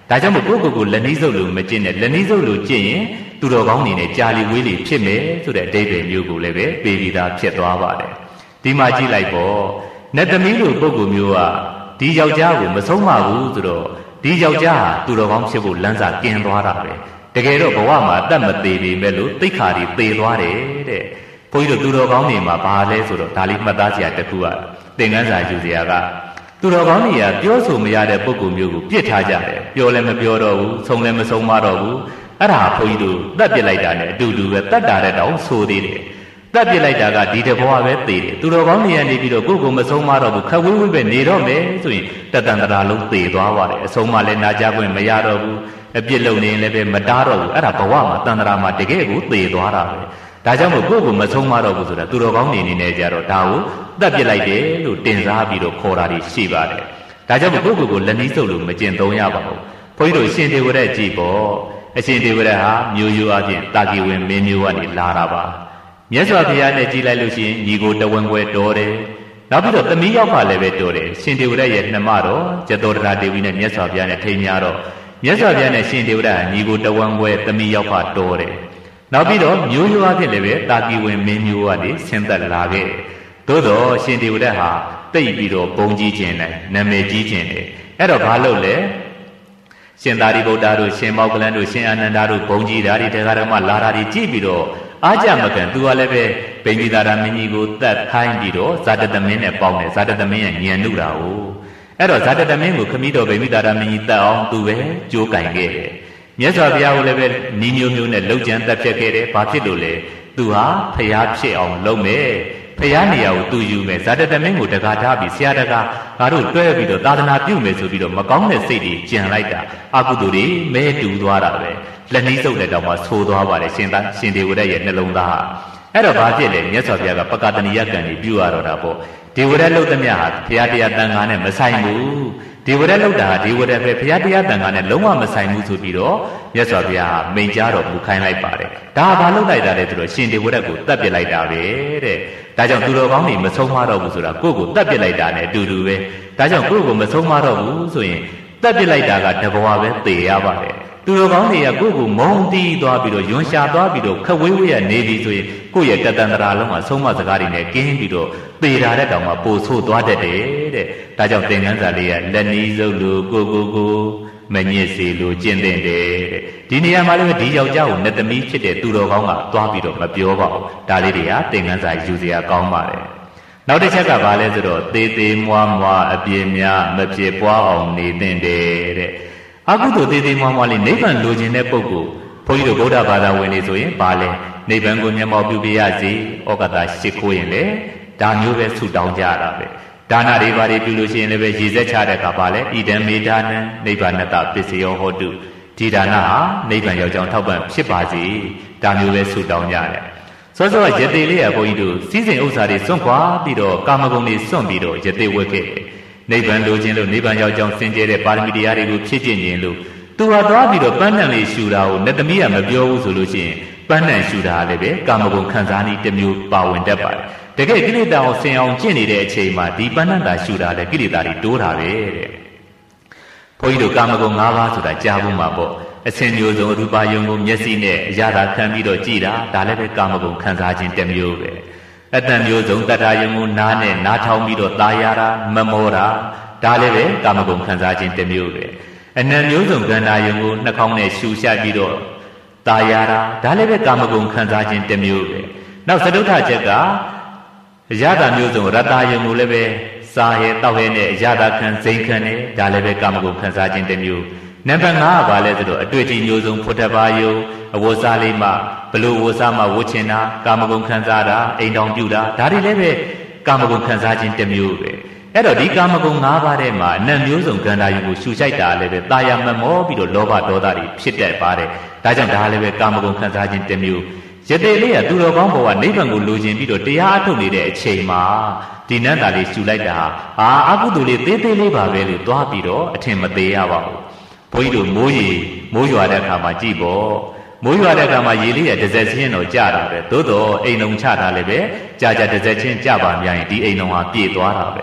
ဒါကြောင့်မို့ကိုယ့်ကိုယ်ကိုလက်နှီးစုပ်လို့မကျင့်နဲ့လက်နှီးစုပ်လို့ကျင့်ရင်သူတော်ကောင်းနေနဲ့ကြာလီဝေးလီဖြစ်မယ်ဆိုတဲ့အဓိပ္ပာယ်မျိုးကိုလည်းပဲပေးပြီးသားဖြစ်သွားပါတယ်ဒီမှာကြည့်လိုက်ပေါ့နတ်သမီးလိုပုဂ္ဂိုလ်မျိုးကဒီယောက်ျားကိုမဆုံးမဘူးဆိုတော့ဒီယောက်ျားဟာသူတော်ကောင်းဖြစ်ဖို့လမ်းစာกินသွားတာပဲတကယ်တော့ဘဝမှာအသက်မသေးပေမဲ့လို့သိက္ခာတွေသေသွားတယ်တဲ့ဘုန်းကြီးတို့သူတော်ကောင်းတွေမှာဘာလဲဆိုတော့ဒါလေးမှတ်သားစရာတစ်ခုကသင်ခန်းစာယူစရာကသူတော်ကောင်းတွေကပြောဆိုမရတဲ့ပုဂ္ဂိုလ်မျိုးကိုပြစ်ထားကြတယ်ပြောလည်းမပြောတော့ဘူးဆုံးလည်းမဆုံးမတော့ဘူးအဲ့ဒါဘုန်းကြီးတို့တတ်ပြစ်လိုက်တာနဲ့အတူတူပဲတတ်တာတဲ့တောင်ဆိုသေးတယ်တတ်ပြစ်လိုက်တာကဒီတဘဝပဲသေတယ်သူတော်ကောင်းတွေကနေပြီးတော့ကိုယ့်ကိုမဆုံးမတော့ဘူးခက်ဝေးဝေးပဲနေတော့မယ်ဆိုရင်တတန်တရာလုံးသေသွားပါတယ်အဆုံးမလည်းနာကြခွင့်မရတော့ဘူးအပြစ်လုံနေရင်လည်းပဲမတားတော့ဘူးအဲ့ဒါဘဝမှာတန်တရာမှာတကယ်ကိုသေသွားတာပဲဒါကြောင့်မို့ကိုယ့်ကိုမဆုံးမတော့ဘူးဆိုတာသူတော်ကောင်းနေနေနဲ့ကြတော့ဒါကိုတတ်ပြစ်လိုက်တယ်လို့တင်စားပြီးတော့ခေါ်တာတွေရှိပါတယ်ဒါကြောင့်မို့ကိုယ့်ကိုယ်ကိုလက်နှီးစုပ်လို့မကျင့်သုံးရပါဘူးဘုန်းကြီးတို့ရှင်ဒေဝရတ်ကြည့်ပေါ့အရှင်ဒေဝရတ်ဟာမျိုးရိုးအပြင်တာကီဝင်မင်းမျိုးကနေလာတာပါမြတ်စွာဘုရားနဲ့ကြည်လိုက်လို့ရှိရင်ညီကိုတဝင်းခွဲတော်တယ်နောက်ပြီးတော့သမီးရောက်ပါလည်းပဲတော်တယ်ရှင်ဒေဝရတ်ရဲ့နှမတော်ကျတောတရာဒေဝီနဲ့မြတ်စွာဘုရားနဲ့ထိမ်းများတော့မြတ်စွာဘုရားနဲ့ရှင်ဒေဝရတ်ညီကိုတဝင်းခွဲသမီးရောက်ပါတော်တယ်နောက်ပြီးတော့မျိုးရိုးအဖြစ်လည်းပဲတာကီဝင်မင်းမျိုးကနေဆင်းသက်လာခဲ့သို့တော့ရှင်ဒေဝရတ်ဟာတိတ်ပြီးတော့ဘုံကြီးခြင်းနဲ့နာမည်ကြီးခြင်းနဲ့အဲ့တော့ဘာလို့လဲရှင်သာရိပုတ္တရာတို့ရှင်မောက္ကလန်တို့ရှင်အာနန္ဒာတို့ဘုံကြီးဓာရီတရားဓမ္မလာဓာရီကြည့်ပြီးတော့အားကြမကန်သူကလည်းပဲဗိမိသာရမင်းကြီးကိုတတ်ခိုင်းပြီးတော့ဇာတသမင်းနဲ့ပေါင်းတယ်ဇာတသမင်းရဲ့ညံနုတာကိုအဲ့တော့ဇာတသမင်းကိုခမည်းတော်ဗိမိသာရမင်းကြီးတတ်အောင်သူပဲကြိုးကင်ခဲ့တယ်မြတ်စွာဘုရားကိုလည်းပဲနီးမျိုးမျိုးနဲ့လှုပ်ကြံတက်ဖြတ်ခဲ့တယ်ဘာဖြစ်လို့လဲသူဟာဖျားဖြစ်အောင်လုပ်မယ်ဖျားနေရာကိုသူယူမယ်ဇာတသမင်းကိုတကားထားပြီးဆရာတကားငါတို့တွဲပြီးတော့သာသနာပြုမယ်ဆိုပြီးတော့မကောင်းတဲ့စိတ်တွေကြံလိုက်တာအကုသိုလ်တွေမဲတူသွားတာပဲလက်နှီးစုပ်တဲ့တောင်မှဆိုးသွားပါတယ်ရှင်သားရှင်ဒေဝရတ်ရဲ့နှလုံးသားဟာအဲ့တော့ဘာဖြစ်လဲမြတ်စွာဘုရားကပကတဏိယကံကြီးပြုရတော့တာပေါ့ဒေဝရတ်လှုပ်သမျှဟာဘုရားတရားတန်ခါနဲ့မဆိုင်ဘူးဒေဝရတ်လှုပ်တာဟာဒေဝရတ်ပဲဘုရားတရားတန်ခါနဲ့လုံးဝမဆိုင်ဘူးဆိုပြီးတော့မြတ်စွာဘုရားမိန့်ကြားတော်မူခိုင်းလိုက်ပါတယ်ဒါဘာလှုပ်လိုက်တာလဲဆိုတော့ရှင်ဒေဝရတ်ကိုတတ်ပြစ်လိုက်တာပဲတဲ့ဒါကြောင့်သူတော်ကောင်းတွေမဆုံးမတော့ဘူးဆိုတာကိုယ့်ကိုတတ်ပြစ်လိုက်တာနဲ့အတူတူပဲဒါကြောင့်ကိုယ့်ကိုမဆုံးမတော့ဘူးဆိုရင်တတ်ပြစ်လိုက်တာကတဘဝပဲသေရပါတယ်သူတော်ကောင်းတွေကကိုယ့်ကိုမုံတီးသွားပြီးတော့ယွန်ရှာသွားပြီးတော့ခက်ဝေးဝေးရနေပြီဆိုရင်ကိုယ့်ရဲ့တတန်တရာလုံးကဆုံးမစကားတွေနဲ့ကင်းပြီးတော့သေတာတဲ့တောင်မှပိုဆိုးသွားတတ်တယ်တဲ့ဒါကြောင့်သင်ခန်းစာလေးကလက်နီးစုပ်လို့ကိုကိုကိုမညစ်စေလို့ကျင့်တဲ့တဲ့ဒီနေရာမှာလည်းဒီယောက်ျားကိုနတ်သမီးဖြစ်တဲ့သူတော်ကောင်းကသွားပြီးတော့မပြောပါဘူးဒါလေးတွေကသင်ခန်းစာယူစရာကောင်းပါတယ်နောက်တစ်ချက်ကဘာလဲဆိုတော့သေသေးမွားမွားအပြည့်များမဖြစ်ပွားအောင်နေတဲ့တဲ့အကုသိုလ်သေးသေးမွားမွားလေးနိဗ္ဗာန်လိုချင်တဲ့ပုဂ္ဂိုလ်ဘုန်းကြီးတို့ဗုဒ္ဓဘာသာဝင်နေဆိုရင်ဘာလဲနိဗ္ဗာန်ကိုမျက်မှောက်ပြုပြရစီဩကတာရှိခိုးရင်လေဒါမျိုးပဲဆုတောင်းကြတာပဲဒါနတွေဘာတွေပြုလို့ရှိရင်လည်းပဲရည်စက်ချတဲ့အခါဘာလဲဣဒံမေဒါနံနိဗ္ဗာန်တပစ္စယောဟောတုဒီဒါနဟာနိဗ္ဗာန်ရောက်ကြောင်းထောက်ပံ့ဖြစ်ပါစေဒါမျိုးပဲဆုတောင်းကြတယ်စောစောရတေလေးရဘုန်းကြီးတို့စီးစိမ်ဥစ္စာတွေစွန့်ခွာပြီးတော့ကာမဂုဏ်တွေစွန့်ပြီးတော့ရတေဝက်ခဲ့တယ်နိဗ္ဗာန်လိုချင်လို့နိဗ္ဗာန်ရောက်ကြောင်းစင်ကြဲတဲ့ပါရမီတရားတွေကိုဖြည့်ကျင့်ခြင်းလို့သူဟာသွားပြီးတော့ပန်းနှံလေးရှူတာကိုနတ်သမီးကမပြောဘူးဆိုလို့ရှိရင်ပန်းနှံရှူတာလည်းပဲကာမဂုဏ်ခံစားနည်းတစ်မျိုးပါဝင်တတ်ပါတယ်တကယ်ကိလေသာကိုဆင်အောင်ကျင့်နေတဲ့အချိန်မှာဒီပန်းနှံသာရှူတာလည်းကိလေသာတွေတိုးတာပဲတဲ့ဘုန်းကြီးတို့ကာမဂုဏ်၅ပါးဆိုတာကြားဖို့မှာပေါ့အစဉ်မျိုးစုံရူပါယုံကိုမျက်စိနဲ့အရာသာခံပြီးတော့ကြည်တာဒါလည်းပဲကာမဂုဏ်ခံစားခြင်းတစ်မျိုးပဲအတ္တမျိုးစုံတတ္တယုံကိုနားနဲ့နားထောင်ပြီးတော့ตายရတာမမောတာဒါလည်းပဲကာမဂုဏ်ခံစားခြင်းတစ်မျိုးပဲအနံမျိုးစုံကန္တာယုံကိုနှာခေါင်းနဲ့ရှူရှိုက်ပြီးတော့ตายရတာဒါလည်းပဲကာမဂုဏ်ခံစားခြင်းတစ်မျိုးပဲနောက်သတုထချက်ကအရသာမျိုးစုံရတယုံကိုလည်းပဲစားရဲတောက်ရဲနဲ့အရသာခံစိန်ခံနဲ့ဒါလည်းပဲကာမဂုဏ်ခံစားခြင်းတစ်မျိုးနံပါတ်၅ကဘာလဲဆိုတော့အတွေ့အထိမျိုးစုံဖုထဘာယုံအဝတ်စားလေးမှဘလို့ဝတ်စားမှဝတ်ချင်တာကာမဂုဏ်ခံစားတာအိမ်တောင်ပြုတာဒါတွေလည်းပဲကာမဂုဏ်ခံစားခြင်းတစ်မျိုးပဲအဲ့တော့ဒီကာမဂုဏ်၅ပါးထဲမှာအနံ့မျိုးစုံကန္တာယုံကိုရှူရှိုက်တာလည်းပဲတာယာမမောပြီးတော့လောဘဒေါသတွေဖြစ်တတ်ပါတယ်ဒါကြောင့်ဒါလည်းပဲကာမဂုဏ်ခံစားခြင်းတစ်မျိုးရတေလေးကသူတော်ကောင်းဘဝနိဗ္ဗာန်ကိုလိုချင်ပြီးတော့တရားအထုတ်နေတဲ့အချိန်မှာဒီနတ်သားလေးရှူလိုက်တာဟာအာအကုသိုလ်လေးသေးသေးလေးပါပဲလို့သွားပြီးတော့အထင်မသေးရပါဘူးဘုန်းကြီးတို့မိုးရေမိုးရွာတဲ့အခါမှာကြည့်ပေါ့မိုးရွာတဲ့အခါမှာရေလေးရတစ်စက်ချင်းတော့ကြတာပဲသို့တော့အိမ်လုံးချတာလည်းပဲကြာကြာတစ်စက်ချင်းကြပါများရင်ဒီအိမ်လုံးဟာပြည့်သွားတာပဲ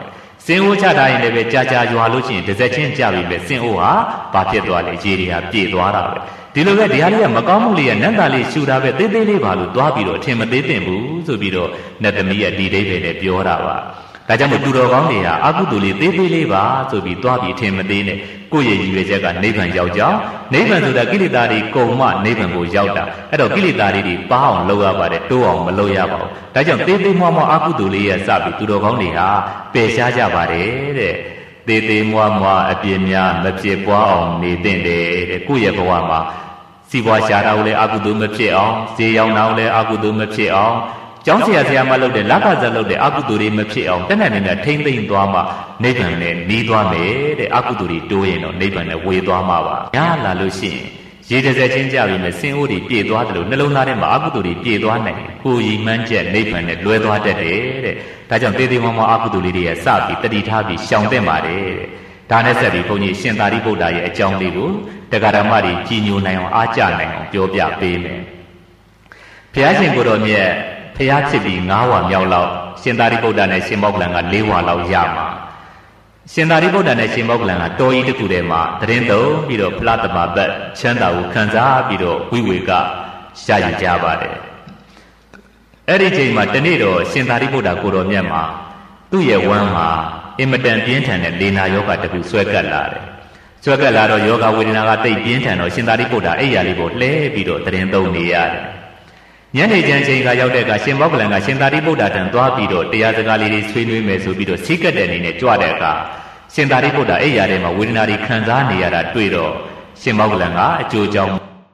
စင်အိုးချထားရင်လည်းပဲကြာကြာရွာလို့ရှိရင်တစ်စက်ချင်းကြပြီပဲစင်အိုးဟာဘာဖြစ်သွားလဲရေတွေဟာပြေသွားတာပဲဒီလိုပဲတရားလေးကမကောင်းမှုလေးကနတ်သားလေးရှူတာပဲသေးသေးလေးပါလို့သွားပြီးတော့အထင်မသေးသင့်ဘူးဆိုပြီးတော့နတ်သမီးရဲ့ဒီဒိဋ္ဌိနဲ့ပြောတာပါဒါကြောင့်မို့သူတော်ကောင်းတွေဟာအကုသိုလ်လေးသေးသေးလေးပါဆိုပြီးသွားပြီးအထင်မသေးနဲ့ကိုယ့်ရဲ့ရည်ရွယ်ချက်ကနိဗ္ဗာန်ရောက်ကြောင်းနိဗ္ဗာန်ဆိုတာကိလေသာတွေကုန်မှနိဗ္ဗာန်ကိုရောက်တာအဲ့တော့ကိလေသာတွေပါအောင်လုပ်ရပါတယ်တိုးအောင်မလုပ်ရပါဘူးဒါကြောင့်သေးသေးမွားမွားအကုသိုလ်လေးရစပြီးသူတော်ကောင်းတွေဟာပယ်ရှားကြပါတယ်တဲ့သေးသေးမွားမွားအပြင်းများမဖြစ်ပွားအောင်နေသင့်တယ်တဲ့ကိုယ့်ရဲ့ဘဝမှာစီပွားရှာတာကိုလည်းအကုသိုလ်မဖြစ်အောင်ဈေးရောင်းတာကိုလည်းအကုသိုလ်မဖြစ်အောင်ကျောင်းဆရာဆရာမလုပ်တဲ့လက္ခဏာလုပ်တဲ့အကုသိုလ်တွေမဖြစ်အောင်တက်နိုင်နေတဲ့ထိမ့်သိမ့်သွားမှနိဗ္ဗာန်နဲ့နီးသွားမယ်တဲ့အကုသိုလ်တွေတိုးရင်တော့နိဗ္ဗာန်နဲ့ဝေသွားမှာပါ။ညာလာလို့ရှိရင်ရေတစ်စက်ချင်းကြပြီးမှစင်အိုးတွေပြေသွားတယ်လို့နှလုံးသားထဲမှာအကုသိုလ်တွေပြေသွားနိုင်ကိုယ်ရည်မှန်းချက်နိဗ္ဗာန်နဲ့လွဲသွားတတ်တယ်တဲ့။ဒါကြောင့်တေးသေးမောမောအကုသိုလ်လေးတွေကစပြီးတတိထားပြီးရှောင်သင့်ပါတယ်တဲ့။ဒါနဲ့ဆက်ပြီးဘုန်းကြီးရှင်သာရိပုတ္တရာရဲ့အကြောင်းလေးကိုတရားဓမ္မတွေကြည်ညိုနိုင်အောင်အားကြနိုင်အောင်ပြောပြပေးမယ်။ဘုရားရှင်ကိုယ်တော်မြတ်ဖျားဖြစ်ပြီး၅ဝါမြောက်လောက်ရှင်သာရိပုတ္တရာနဲ့ရှင်မောက္ကလန်က၄ဝါလောက်ရမှာရှင်သာရိပုတ္တရာနဲ့ရှင်မောက္ကလန်ကတော်ကြီးတစ်ခုထဲမှာတရင်သုံးပြီးတော့ဖလားတမပတ်ချမ်းသာကိုခံစားပြီးတော့ဝိဝေကရှာယူကြပါတယ်အဲ့ဒီချိန်မှာတနေ့တော့ရှင်သာရိပုတ္တရာကိုတော်မြတ်မှာသူ့ရဲ့ဝမ်းမှာအင်မတန်ပြင်းထန်တဲ့လေနာယောဂတစ်ခုဆွဲကပ်လာတယ်ဆွဲကပ်လာတော့ယောဂဝေဒနာကတိတ်ပြင်းထန်တော့ရှင်သာရိပုတ္တရာအဲ့ရလေးကိုလှဲပြီးတော့တရင်သုံးနေရတယ်ညနေကျန်ချိန်ကရောက်တဲ့အခါရှင်မောက္ကလန်ကရှင်သာရိပုတ္တရာထံသွားပြီးတော့တရားစကားလေးတွေဆွေးနွေးမယ်ဆိုပြီးတော့စီးကပ်တဲ့အနေနဲ့ကြွတဲ့အခါရှင်သာရိပုတ္တရာအဲ့ရထဲမှာဝေဒနာတွေခံစားနေရတာတွေ့တော့ရှင်မောက္ကလန်ကအကျိုးကြောင့်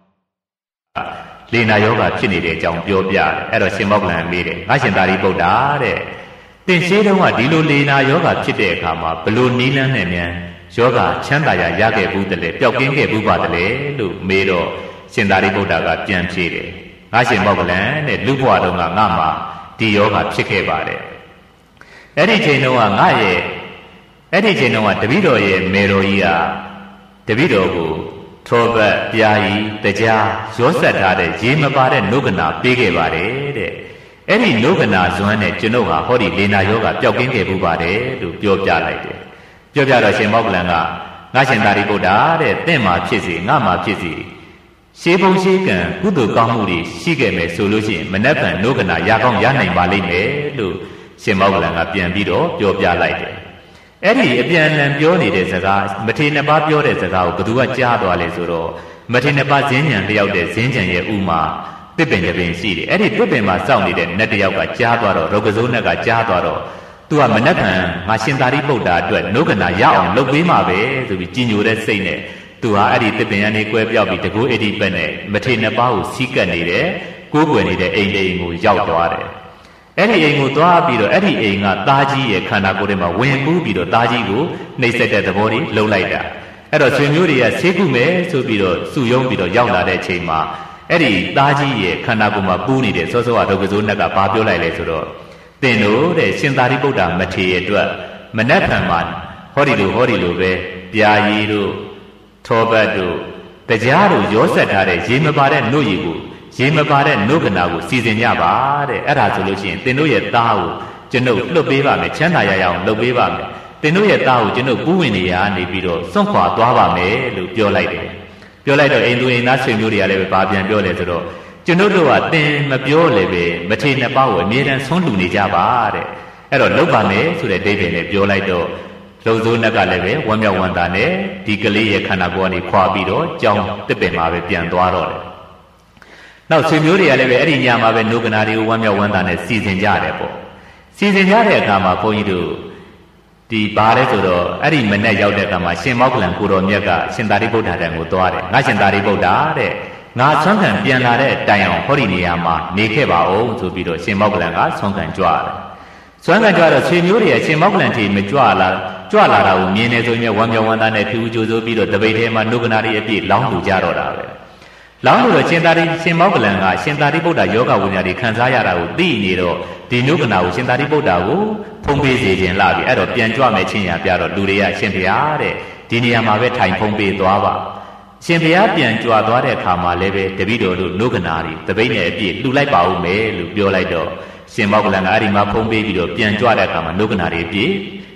လေနာယောဂဖြစ်နေတဲ့အကြောင်းပြောပြတယ်အဲ့တော့ရှင်မောက္ကလန်မေးတယ်ငါရှင်သာရိပုတ္တရာတဲ့တင်ရှိတုန်းကဒီလိုလေနာယောဂဖြစ်တဲ့အခါမှာဘလို့နီးလန်းနဲ့မြန်ယောဂချမ်းသာရရခဲ့ဘူးတည်းပျောက်ကင်းခဲ့ဘူးပါတည်းလို့မေးတော့ရှင်သာရိပုတ္တရာကပြန်ဖြေတယ်ငါရှင်မောက္ကလန်တဲ့လူဘဝတုန်းကငါမှာဒီယောဂဖြစ်ခဲ့ပါတယ်အဲ့ဒီချိန်တုန်းကငါရဲ့အဲ့ဒီချိန်တုန်းကတပည့်တော်ရဲ့မေတော်ကြီးကတပည့်တော်ကိုထောပတ်ပြာကြီးတရားရောဆက်ထားတဲ့ရေမပါတဲ့နုကနာပေးခဲ့ပါတယ်တဲ့အဲ့ဒီနုကနာဇွမ်းနဲ့ကျွန်ုပ်ဟာဟောဒီလေနာယောဂပျောက်ကင်းခဲ့ဘူးပါတယ်လို့ပြောပြလိုက်တယ်ပြောပြတော့ရှင်မောက္ကလန်ကငါရှင်သာရိပုတ္တရာတဲ့တင့်မှာဖြစ်စီငါမှာဖြစ်စီရှေးဘုံရှေးကံကုသိုလ်ကောင်းမှုတွေရှိခဲ့မယ်ဆိုလို့ရှိရင်မနက်ဖြန်နုကနာရကောင်းရနိုင်ပါလိမ့်မယ်လို့ရှင်မောက္ကလန်ကပြန်ပြီးတော့ပြောပြလိုက်တယ်။အဲ့ဒီအပြန်အလှန်ပြောနေတဲ့စကားမထေရနှစ်ပါးပြောတဲ့စကားကိုဘသူကကြားသွားလဲဆိုတော့မထေရနှစ်ပါးဇင်းညံတယောက်တဲ့ဇင်းညံရဲ့ဥမာတစ်ပင်တစ်ပင်ရှိတယ်။အဲ့ဒီတစ်ပင်မှာစောင့်နေတဲ့နတ်တယောက်ကကြားသွားတော့ရောကစိုးနတ်ကကြားသွားတော့သူကမနက်ဖြန်ငါရှင်သာရိပုတ္တရာအတွက်နုကနာရအောင်လုပ်ပေးမှာပဲဆိုပြီးကြည်ညိုတဲ့စိတ်နဲ့သူဟာအဲ့ဒီတစ်ပင်ရန်လေးကွဲပြောက်ပြီးတကူအဋ္ဌိပတ်နဲ့မထေရနှစ်ပါးကိုစီးကပ်နေတယ်ကိုးကွယ်နေတဲ့အိမ်လေးကိုရောက်သွားတယ်အဲ့ဒီအိမ်ကိုသွားပြီးတော့အဲ့ဒီအိမ်ကသားကြီးရဲ့ခန္ဓာကိုယ်ထဲမှာဝင်ပူးပြီးတော့သားကြီးကိုနှိပ်စက်တဲ့သဘောတွေလှုပ်လိုက်တာအဲ့တော့ဆွေမျိုးတွေကဆေးကုမယ်ဆိုပြီးတော့စုယုံပြီးတော့ရောက်လာတဲ့အချိန်မှာအဲ့ဒီသားကြီးရဲ့ခန္ဓာကိုယ်မှာပူးနေတဲ့စောစောကဒုက္ခဇိုးနတ်ကဘာပြောလိုက်လဲဆိုတော့သင်တို့တဲ့ရှင်သာရိပုတ္တရာမထေရအတွက်မနက်ဖြန်မှာဟောဒီလိုဟောဒီလိုပဲပြာရည်တို့ထောပတ်တို့တရားတို့ရောဆက်ထားတဲ့ရေမပါတဲ့နှုတ်ရည်ကိုရေမပါတဲ့နှုတ်ကနာကိုစီစဉ်ကြပါတဲ့အဲ့ဒါဆိုလို့ရှိရင်သင်တို့ရဲ့သားကိုကျွန်ုပ်လွတ်ပေးပါမယ်ချမ်းသာရရအောင်လုပ်ပေးပါမယ်သင်တို့ရဲ့သားကိုကျွန်ုပ်ပူးဝင်နေရနေပြီးတော့စွန့်ခွာသွားပါမယ်လို့ပြောလိုက်တယ်ပြောလိုက်တော့အိမ်သူအိမ်သားဆွေမျိုးတွေကလည်းဘာပြန်ပြောလဲဆိုတော့ကျွန်ုပ်တို့ကသင်မပြောလေပဲမထေရနှစ်ပါးကိုအမြဲတမ်းဆွန့်လူနေကြပါတဲ့အဲ့တော့လုပ်ပါမယ်ဆိုတဲ့ဒိဋ္ဌိနဲ့ပြောလိုက်တော့လုံစိုးနတ်ကလည်းပဲဝမ်းမြောက်ဝမ်းသာနဲ့ဒီကလေးရဲ့ခန္ဓာကိုယ်ကနေခွာပြီးတော့ကြောင်းတစ်ပင်မှာပဲပြန်သွားတော့တယ်။နောက်ဆွေမျိုးတွေကလည်းပဲအဲ့ဒီညမှာပဲနုကနာတွေကိုဝမ်းမြောက်ဝမ်းသာနဲ့စီစဉ်ကြတယ်ပေါ့။စီစဉ်ကြတဲ့အခါမှာဘုန်းကြီးတို့ဒီဘာလဲဆိုတော့အဲ့ဒီမနဲ့ရောက်တဲ့အခါမှာရှင်မောက္ကလန်ကိုတော်မြတ်ကရှင်သာရိပုတ္တရာတန်ကိုသွားတယ်။ငါရှင်သာရိပုတ္တရာတဲ့ငါဆွမ်းခံပြန်လာတဲ့တိုင်အောင်ဟောဒီနေရာမှာနေခဲ့ပါဦးဆိုပြီးတော့ရှင်မောက္ကလန်ကဆွမ်းခံကြွတယ်။ဆွမ်းခံကြွတော့ဆွေမျိုးတွေရဲ့ရှင်မောက္ကလန်ထီမကြွလာကြွလာတာကိုမြင်နေဆိုရင်ဝမ်းမြောက်ဝမ်းသာနဲ့ဖြူဖြူကြိုးစိုးပြီးတော့တပိတ်ထဲမှာနုကနာတွေအပြည့်လောင်းလူကြတော့တာပဲလောင်းလို့တော့ရှင်သာရိရှင်မောက္ကလန်ကရှင်သာရိပုတ္တရာယောဂဝိညာဉ်တွေခံစားရတာကိုသိနေတော့ဒီနုကနာကိုရှင်သာရိပုတ္တရာကိုဖုံးပေးစေခြင်းလာပြီအဲ့တော့ပြန်ကြွမယ်ချင်းရပြတော့လူတွေကရှင်ဘုရားတဲ့ဒီနေရာမှာပဲထိုင်ဖုံးပေးသွားပါရှင်ဘုရားပြန်ကြွသွားတဲ့အခါမှာလည်းပဲတပည့်တော်တို့နုကနာတွေတပိတ်နဲ့အပြည့်လှူလိုက်ပါဦးမယ်လို့ပြောလိုက်တော့ရှင်မောက္ကလန်ကအဲ့ဒီမှာဖုံးပေးပြီးတော့ပြန်ကြွတဲ့အခါမှာနုကနာတွေအပြည့်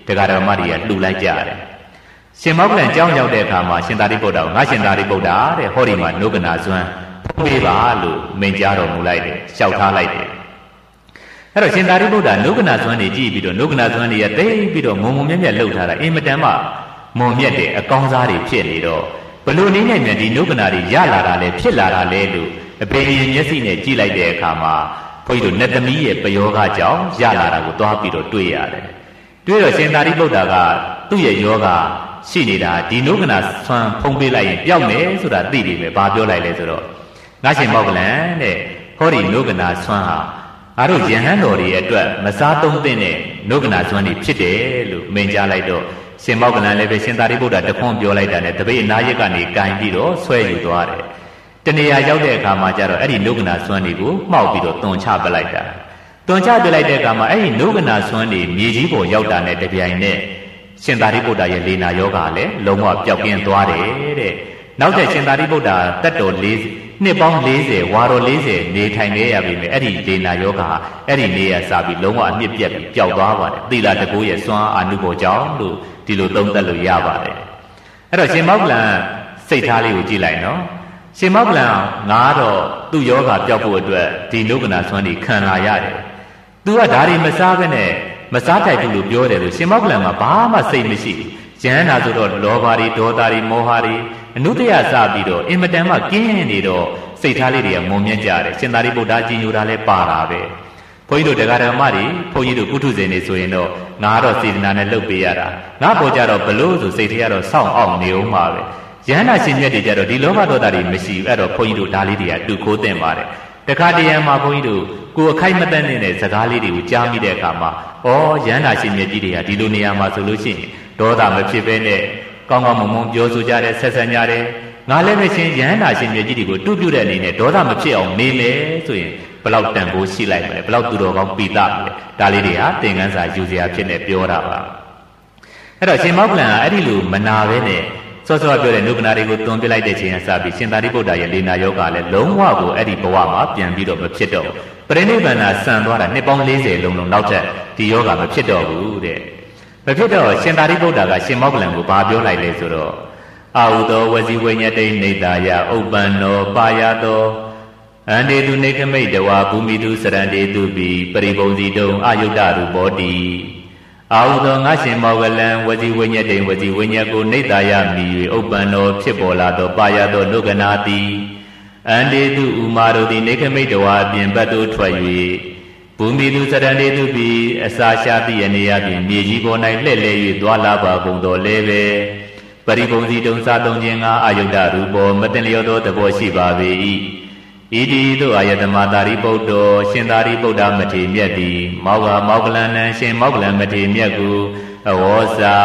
တရားတော်မတွေကလှူလိုက်ကြတယ်ရှင်မောကလန်ကြောင်းရောက်တဲ့အခါမှာရှင်သာရိပုတ္တရာငါရှင်သာရိပုတ္တရာတဲ့ဟောဒီမှာနုကနာစွမ်းဖုံးပေးပါလို့မိန့်ကြားတော်မူလိုက်တယ်လျှောက်ထားလိုက်တယ်အဲ့တော့ရှင်သာရိပုတ္တရာနုကနာစွမ်းတွေကြည့်ပြီးတော့နုကနာစွမ်းတွေကသိပြီးတော့မုံမုံမြက်မြက်လှုပ်ထားတာအင်မတန်မှမုံမြက်တဲ့အကောင်းစားတွေဖြစ်နေတော့ဘလို့နည်းနဲ့မြန်ဒီနုကနာတွေရလာတာလဲဖြစ်လာတာလဲလို့အပေရင်မျက်စိနဲ့ကြည့်လိုက်တဲ့အခါမှာဘုန်းကြီးတို့နတ်သမီးရဲ့ပယောဂကြောင့်ရလာတာကိုသွားပြီးတော့တွေ့ရတယ်တွေ့တော့ရှင်သာရိပုတ္တရာကသူ့ရဲ့ယောဂရှိနေတာဒီနုကနာဆွမ်းဖုံးပေးလိုက်ရင်ပျောက်မယ်ဆိုတာသိပြီပဲဘာပြောလိုက်လဲဆိုတော့ငါရှင်မောကလန်တဲ့ဟောဒီနုကနာဆွမ်းဟာအားတို့ယဟန်တော်တွေအတွက်မစားသုံးသင့်တဲ့နုကနာစွမ်းတွေဖြစ်တယ်လို့မိန့်ကြားလိုက်တော့ရှင်မောကလန်လည်းပဲရှင်သာရိပုတ္တရာတခွန်းပြောလိုက်တာနဲ့တပည့်အနာရစ်ကနေကင်ပြီးတော့ဆွဲယူသွားတယ်တနေရာရောက်တဲ့အခါမှာကျတော့အဲ့ဒီနုကနာစွမ်းတွေကိုမှောက်ပြီးတော့တွန်ချပလိုက်တာတွန်ချပလိုက်တဲ့အခါမှာအဲ့ဒီနုကနာစွမ်းတွေမြေကြီးပေါ်ရောက်တာနဲ့တပြိုင်နက်ရှင်သာရိပုတ္တရာရဲ့လေနာယောဂလည်းလုံးဝပျောက်ကင်းသွားတယ်တဲ့နောက်တဲ့ရှင်သာရိပုတ္တရာတတ်တော်လေးနှစ်ပေါင်း၄၀ဝါတော်၄၀နေထိုင်နေရပြီမယ်အဲ့ဒီလေနာယောဂဟာအဲ့ဒီနေရစပြီးလုံးဝအမြင့်ပြတ်ပြီးပျောက်သွားပါတယ်သီလတကူရဲ့စွမ်းအာနုဘောကြောင့်လို့ဒီလိုသုံးသပ်လို့ရပါတယ်အဲ့တော့ရှင်မောကလန်စိတ်ထားလေးကိုကြည့်လိုက်နော်ရှင်မောကလန်ငါတော့သူ့ယောဂပျောက်ဖို့အတွက်ဒီနုကနာစွမ်းတွေခံလာရတယ်သူကဓာရီမစားဘဲနဲ့မစားထိုက်ဘူးလို့ပြောတယ်လို့ရှင်မောကလန်ကဘာမှစိတ်မရှိဘူးယဟန္တာဆိုတော့လောဘတွေဒေါသတွေမောဟတွေအနုတ္တရစပြီးတော့အင်မတန်မှကင်းနေတော့စိတ်ထားလေးတွေကမုံမြတ်ကြတယ်ရှင်သာရိပုတ္တရာကြီးညိုတာလဲပါတာပဲဘုန်းကြီးတို့တရားဓမ္မတွေဘုန်းကြီးတို့ကုထုဇဉ်တွေဆိုရင်တော့ငါတော့စေတနာနဲ့လှုပ်ပေးရတာငါပေါ်ကြတော့ဘလို့ဆိုစိတ်ထဲကတော့စောင့်အောင်နေအောင်ပါပဲယဟန္တာရှင်မြတ်တွေကြတော့ဒီလောဘဒေါသတွေမရှိဘူးအဲ့တော့ဘုန်းကြီးတို့ဒါလေးတွေကတူခိုးတင်ပါတယ်တခါတရံမှာဘုန်းကြီးတို့ကိုယ်အခိုက်မတတ်နေတဲ့စကားလေးတွေကိုကြားမိတဲ့အခါမှာဩယဟန္တာရှင်မြတ်ကြီးတွေကဒီလိုနေရာမှာဆိုလို့ရှိရင်ဒေါသမဖြစ်ပဲနဲ့ကောင်းကောင်းမွန်မွန်ပြောဆိုကြတယ်ဆက်ဆံကြတယ်ငါလည်းမချင်းယဟန္တာရှင်မြတ်ကြီးတွေကိုတူးပြတဲ့အနေနဲ့ဒေါသမဖြစ်အောင်နေမယ်ဆိုရင်ဘလောက်တန်ဖိုးရှိလိုက်မလဲဘလောက်သူတော်ကောင်းပိသမလဲဒါလေးတွေဟာသင်္ကန်းစာယူစရာဖြစ်နေပြောတာပါအဲ့တော့ရှင်မောကလန်ကအဲ့ဒီလိုမနာပဲနဲ့စောစောပြောတဲ့နုကနာတွေကိုတွန်းပြလိုက်တဲ့ချိန်ကစပြီးရှင်သာရိပုတ္တရာရဲ့လေနာယောဂလည်းလုံးဝကိုအဲ့ဒီဘဝမှာပြန်ပြီးတော့မဖြစ်တော့ဘူးပရိနိဗ္ဗာန်ဆံသွားတာနှစ်ပေါင်း၄၀လုံးလုံးနောက်ထပ်ဒီယောဂမဖြစ်တော့ဘူးတဲ့မဖြစ်တော့ရှင်သာရိပုတ္တရာကရှင်မောကလန်ကိုဘာပြောလိုက်လဲဆိုတော့အာဟုသောဝစီဝိညတိနေတယဥပ္ပန္နောပါယသောအန္တေတုနေခမိတ်တဝါဘူမိတုစရန္တေတုပိပရိပုံစီတုံအာယုတ္တရူပောတိအာဟုသောငါရှင်မောကလန်ဝစီဝိညတိဝစီဝိညကိုနေတယမိ၍ဥပ္ပန္နောဖြစ်ပေါ်လာသောပါယသောနုကနာတိအန္တေတုဥမာတို့သည်နေခမိတ်တဝါအပြင်ဘတ်သို့ထွက်၍ဘူမိတုစရန္တေတုပိအစာရှာသည့်အနေအပြင်မြေကြီးပေါ်၌လှည့်လည်၍သွာလာပါကုန်တော်လဲပဲပရိပုံစီတုံစားသုံးခြင်းငါအာယုဒ္ဓရူပောမတင်လျောသောသဘောရှိပါပေ၏ဣတိသို့အာယတမသာရိပုတ္တောရှင်သာရိပုတ္တမထေမြတ်သည်မောဂမောကလန်နံရှင်မောကလန်မထေမြတ်ကိုအဝေါစာ